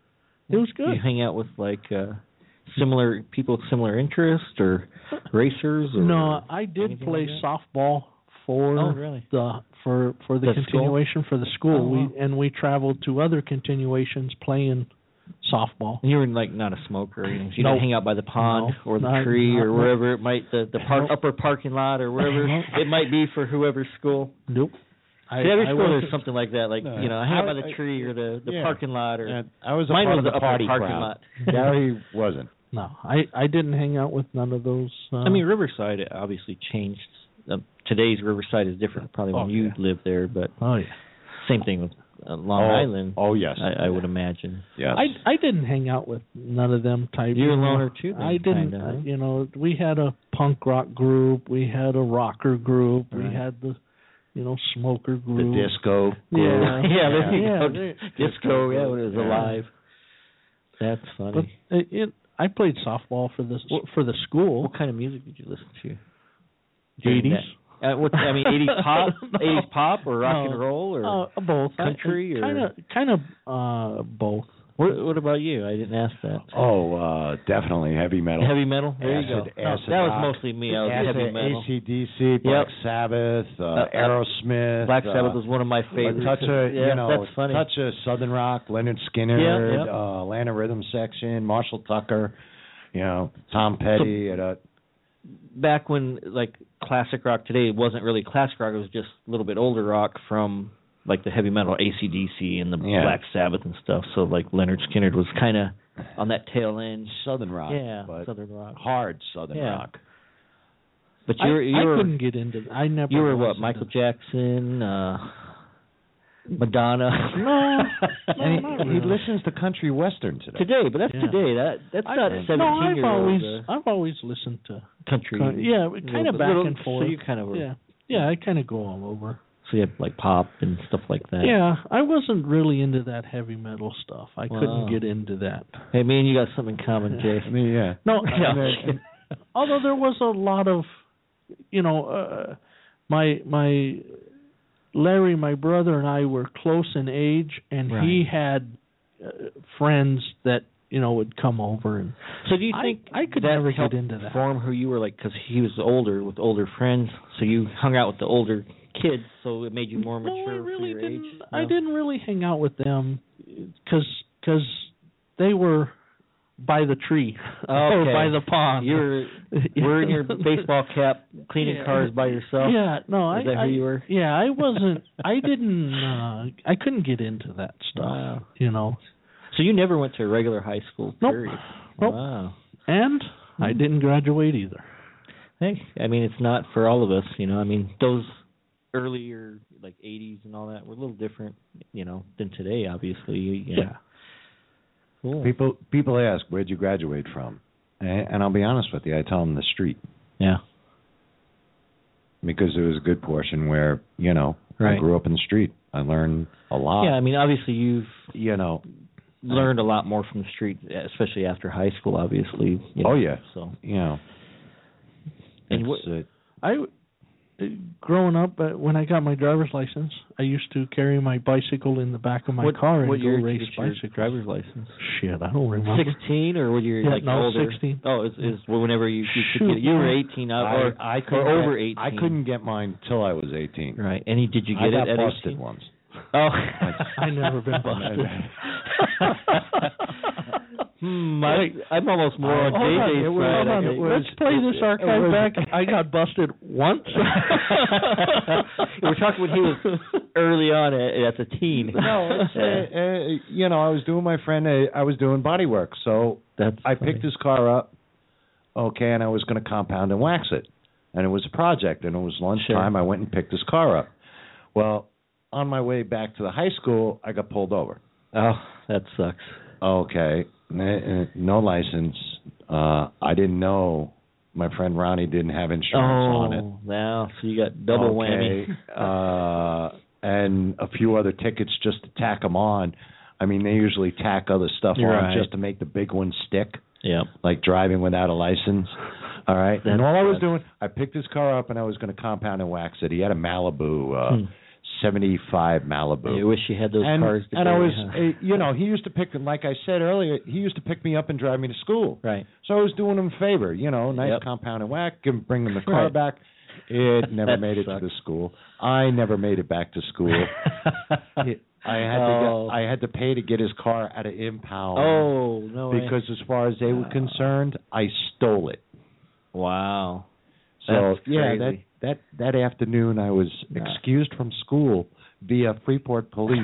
It was You good. hang out with like uh, similar people with similar interests or racers? Or No, I did anything play like that? softball for Oh, really? the for for the, The school? continuation for the school. Oh, wow. We and we traveled to other continuations playing softball. And you were like not a smoker or anything. So you Nope. didn't hang out by the pond No, or the not- tree not- or wherever it might the the park, Nope. upper parking lot or wherever Nope. it might be for whoever's school. Nope. See, every I school wasn't- there's something like that. Like No. you know, hang out by I- the tree or the the yeah. parking lot or. And I was a Mine part was of the the upper party parking crowd. lot. Gary wasn't. No, I I didn't hang out with none of those. Uh, I mean, Riverside obviously changed. Uh, today's Riverside is different, probably when Oh, you yeah. lived there, but oh yeah. same thing with uh, Long oh, Island. Oh yes. I, I would imagine. yes. I I didn't hang out with none of them type. You're a you know. loner too, then, I didn't. kinda, huh? uh, you know, we had a punk rock group. We had a rocker group. Right. We had the, you know, smoker the group. disco. Yeah. yeah, there you Yeah, go. there- Disco, yeah, when it was Yeah. alive. That's But funny. it, it, I played softball for the for the school. What kind of music did you listen to? during eighties. that? Uh, what I mean, eighties pop, No. eighties pop, or rock No. and roll, or Uh, both. country, or- kind of kind of uh both. what? What about you? I didn't ask that. Oh, uh, definitely heavy metal. Heavy metal. There you Acid- go. No, acid that was rock. mostly me. I was Acid, heavy metal. A C D C, Black Yep. Sabbath, uh, Uh, Aerosmith. Black uh, Sabbath was one of my a favorites. touch of yeah, you know, that's funny. touch of Southern rock, Leonard Skinner, Yeah, yeah. uh, Atlanta Rhythm Section, Marshall Tucker, you know, Tom Petty. at a, Back when like classic rock today wasn't really classic rock, it was just a little bit older rock from like the heavy metal A C D C and the Yeah. Black Sabbath and stuff. So like Leonard Skinner was kind of on that tail end. Southern rock, Yeah, but Southern rock. hard Southern Yeah. rock. But I, you were you I were couldn't get into. I never. you were was what? Michael into- Jackson, uh, Madonna. No, no, And not he, he really. listens to country western today. Today, but that's Yeah. today. That that's I- not no, seventeen I've year always old I've always listened to country. kind- yeah, Little kind of bit- back little- and forth. So you kind of were. yeah, yeah, I kind of go all over. So you have like pop and stuff like that. Yeah, I wasn't really into that heavy metal stuff. I Wow. couldn't get into that. Hey, me and you got something in common, Jay. I mean, yeah. No, Yeah. and- although there was a lot of, you know, uh, my my Larry, my brother, and I were close in age, and he Right. had uh, friends that you know would come over, and So do you I- think I could that never get helped into that. form who you were like? Because he was older with older friends, so you hung out with the older kids, so it made you more no, mature I really for your didn't. age. No? I didn't really hang out with them because because they were by the tree or Okay. by the pond. You were wearing your baseball cap, cleaning Yeah. cars by yourself. Yeah, no, I. Is that I, who you were? Yeah, I wasn't. I didn't. Uh, I couldn't get into that stuff. Wow. You know. So you never went to a regular high school Nope. period? Nope. Wow. And I didn't graduate either. Hey, I mean, it's not for all of us, you know. I mean, those earlier, like, eighties and all that were a little different, you know, than today, obviously. Yeah. Yeah. Cool. People people ask, where'd you graduate from? And, and I'll be honest with you, I tell them the street. Yeah. Because there was a good portion where, you know, Right. I grew up in the street. I learned a lot. Yeah, I mean, obviously you've You know, learned a lot more from the street, especially after high school, obviously. You know, oh, yeah. So, You know, and it's, what, uh, I, uh, growing up, uh, when I got my driver's license, I used to carry my bicycle in the back of my what, car and what go year did race you get your bicycles. driver's license? Shit, I don't remember. Sixteen, or were you Yeah, like no, older? sixteen. Oh, it's, it's whenever you, you could Shoot, get it. You were no. eighteen, uh, I, or I or couldn't over get, eighteen. I couldn't get mine till I was eighteen. Right, and he, did you I get got it at busted eighteen? once. Oh, I never been busted. hmm, I, I'm almost more on Hold on, J J's it was- side. hold I on, think. let's play this archive back. I got busted once. We're talking when he was early on as a teen. No, it's, uh, uh, you know, I was doing my friend. Uh, I was doing body work, so That's I funny. picked his car up. Okay, and I was going to compound and wax it, and it was a project, and it was lunchtime. Sure. I went and picked his car up. Well, on my way back to the high school, I got pulled over. Oh, that sucks. Okay, n- n- no license. Uh, I didn't know my friend Ronnie didn't have insurance on it. Oh, now so you got double okay. whammy. uh, and a few other tickets just to tack them on. I mean, they usually tack other stuff You're on right. just to make the big one stick, Yep. like driving without a license. All right. That's and all I was nuts. doing, I picked his car up and I was going to compound and wax it. He had a Malibu, uh, Hmm. seventy-five Malibu. I wish you had those and, cars. To and go I was, with, huh? uh, you know, he used to pick, like I said earlier, he used to pick me up and drive me to school. Right. So I was doing him a favor, you know, nice Yep. compound and whack, give him, bring him the car Right. back. It never That made it sucks. to the school. I never made it back to school. It- I had Oh. to get, I had to pay to get his car at an impound. Oh no! way. because as far as they were concerned, I stole it. Wow. So That's yeah, that crazy. that that afternoon I was Nah. excused from school via Freeport police.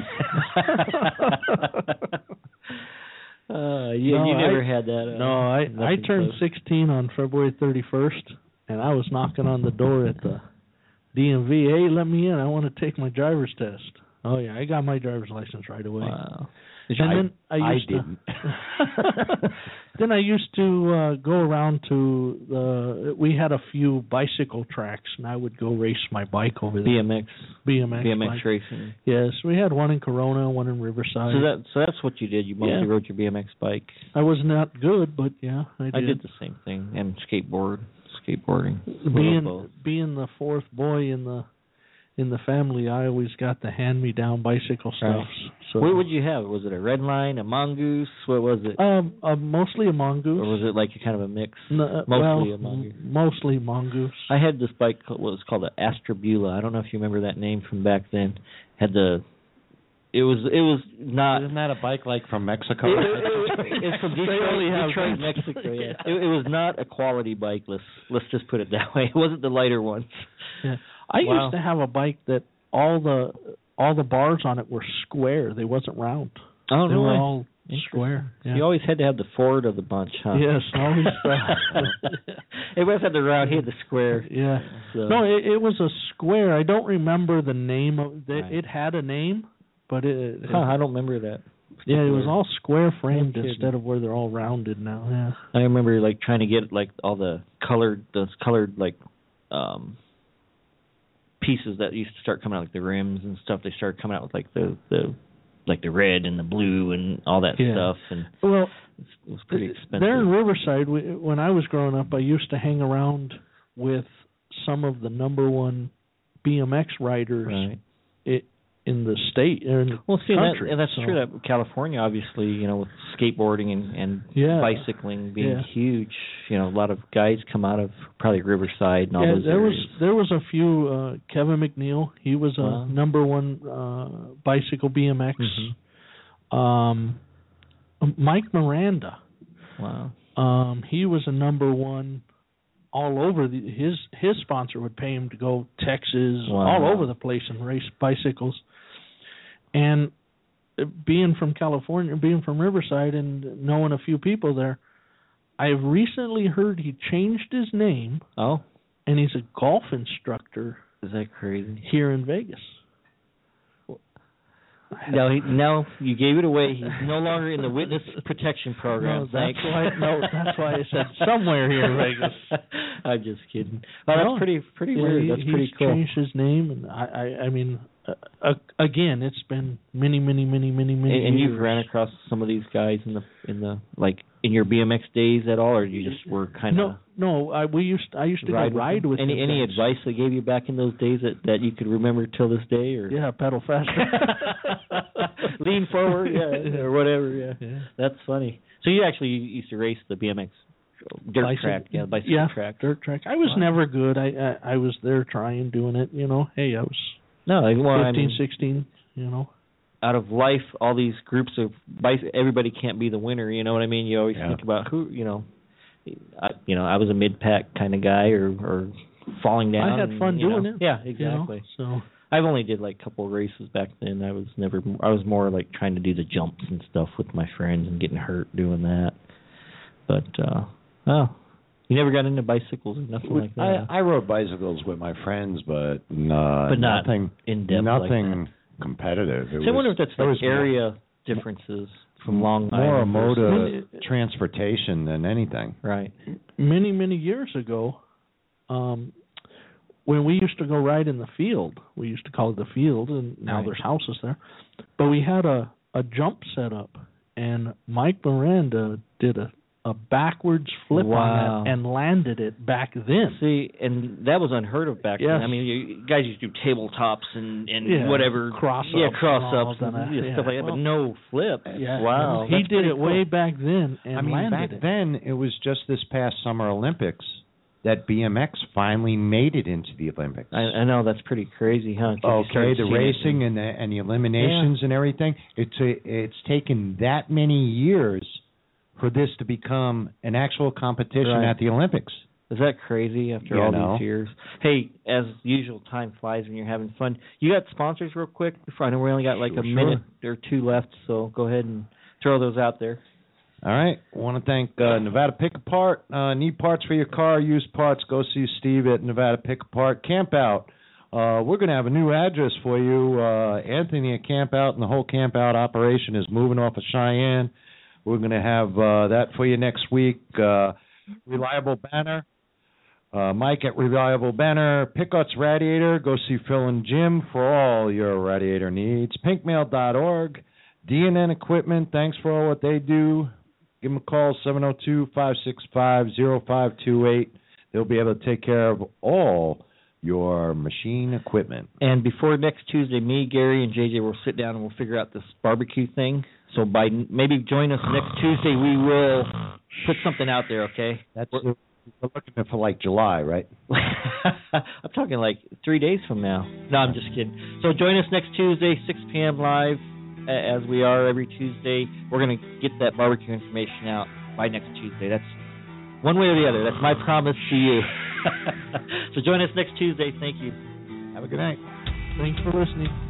Uh, you, No, you I- never had that. Uh, No, I I nothing turned close. sixteen on February thirty-first, and I was knocking on the door at the D M V. Hey, let me in. I want to take my driver's test. Oh yeah, I got my driver's license right away. Wow. And I- then I I used didn't. to. Then I used to uh, go around to the. We had a few bicycle tracks, and I would go race my bike over there. B M X. B M X. B M X bike. racing. Yes, we had one in Corona, one in Riverside. So that so that's what you did. You mostly Yeah. rode your B M X bike. I was not good, but yeah, I did. I did the same thing, and skateboard, skateboarding. being Both. being the fourth boy in the in the family, I always got the hand me down bicycle stuff. Right. So What would you have? Was it a red line, a mongoose? What was it? um uh, mostly a mongoose. Or was it like a kind of a mix? No, uh, mostly well, a mongoose. m- Mostly mongoose. I had this bike called, what was called an Astrabula. I don't know if you remember that name from back then. Had the it was it was not Isn't that a bike like from Mexico? It- it- it- it's from They Detroit, only have Detroit, those. Mexico. Yeah, Yeah. It, it was not a quality bike. Let's let's just put it that way. It wasn't the lighter ones. Yeah. I Wow. used to have a bike that all the all the bars on it were square. They wasn't round. Oh they no were way. all Interesting. square. Yeah. You always had to have the Ford of the bunch, huh? Yes, always. Everybody else had the round. He had the square. Yeah. So. No, it, it was a square. I don't remember the name of it. Right. It had a name, but it. Huh, I don't remember that. Yeah, it was all square framed No kidding. instead of where they're all rounded now. Yeah. I remember like trying to get like all the colored, those colored like um pieces that used to start coming out, like the rims and stuff. They started coming out with like the the like the red and the blue and all that Yeah. stuff, and Well, it was pretty expensive. there in Riverside, we, when I was growing up, I used to hang around with some of the number one B M X riders Right. i in the state or in the well, see, country. that, and that's so. true. That California, obviously, you know, with skateboarding and, and yeah. bicycling being yeah. huge, you know, a lot of guys come out of probably Riverside and all yeah, those there areas. was there was a few. Uh, Kevin McNeil, he was a wow. number one uh, bicycle B M X. Mm-hmm. Um, Mike Miranda. Wow. Um, he was a number one all over. The, his his sponsor would pay him to go Texas, wow. all over the place and race bicycles. And being from California, being from Riverside, and knowing a few people there, I've recently heard he changed his name. Oh. And he's a golf instructor. Is that crazy? Here in Vegas. No, he, no, you gave it away. He's no longer in the witness protection program. No, that's why. No, that's why I said somewhere here in Vegas. I'm just kidding. Well, that's no, pretty, pretty yeah, weird. He, That's pretty he's cool. Changed his name, and I, I, I mean, uh, uh, again, it's been many, many, many, many, many. And, and years. you've ran across some of these guys in the, in the, like in your B M X days at all, or you just were kind of. No, no. I we used I used to ride go ride with. any them any guys. advice they gave you back in those days that, that you could remember till this day, or Yeah, pedal faster. lean forward, yeah, or whatever. Yeah. yeah. That's funny. So you actually used to race the B M X dirt Bicycle- track, yeah, bicycle yeah, track. dirt track. I was Wow. never good. I, I I was there trying, doing it. You know, hey, I was No, like, well, I fifteen, mean, sixteen. You know. out of life, all these groups of bicy- everybody can't be the winner. You know what I mean? You always Yeah. think about who, you know. I, you know, I was a mid-pack kind of guy, or, or falling down. I had and, fun you doing know. it. Yeah, you know, exactly. So. I've only did like a couple of races back then. I was never. I was more like trying to do the jumps and stuff with my friends and getting hurt doing that. But uh, oh, you never got into bicycles or nothing like that. I, I rode bicycles with my friends, but uh, But not nothing in depth. nothing Like competitive. It that. So I was, wonder if that's there like was more- area differences from Long more a Island mode versus- of transportation than anything. right. Many many years ago, um, when we used to go ride in the field, we used to call it the field, and now Right. there's houses there. But we had a a jump set up, and Mike Miranda did a a backwards flip Wow. on that and landed it back then. See, and that was unheard of back Yes. then. I mean, you guys used to do tabletops and and Yeah, whatever cross-ups yeah, and cross all ups of and, that, yeah, yeah. stuff like that, Well, but no flip. Yeah, Wow, he that's did pretty it way cool. back then and I mean, landed back it. then it was just this past Summer Olympics that B M X finally made it into the Olympics. I, I know that's pretty crazy, huh? 'Cause you Okay, started the seeing it racing and the and the eliminations and everything. It's a, it's taken that many years for this to become an actual competition Right. at the Olympics. Is that crazy after You all know. these years? Hey, as usual, time flies when you're having fun. You got sponsors real quick? Before I know we only got like Sure, a minute or two left, so go ahead and throw those out there. All right. I want to thank uh, Nevada Pick Apart. Uh, need parts for your car, used parts, go see Steve at Nevada Pick Apart. Camp Out. Uh, we're going to have a new address for you. Uh, Anthony at Camp Out and the whole Camp Out operation is moving off of Cheyenne. We're going to have uh, that for you next week. Uh, Reliable Banner. Uh, Mike at Reliable Banner. Pickuts Radiator. Go see Phil and Jim for all your radiator needs. Pinkmail dot org. D and N Equipment. Thanks for all what they do. Give them a call, seven oh two, five six five, oh five two eight. They'll be able to take care of all your machine equipment. And before next Tuesday, me, Gary, and J J will sit down and we'll figure out this barbecue thing. So by maybe join us next Tuesday, we will put something out there, okay? That's we're looking for like July, right? I'm talking like three days from now. No, I'm just kidding. So join us next Tuesday, six p.m. live, as we are every Tuesday. We're going to get that barbecue information out by next Tuesday. That's one way or the other. That's my promise to you. So join us next Tuesday. Thank you. Have a good night. Thanks for listening.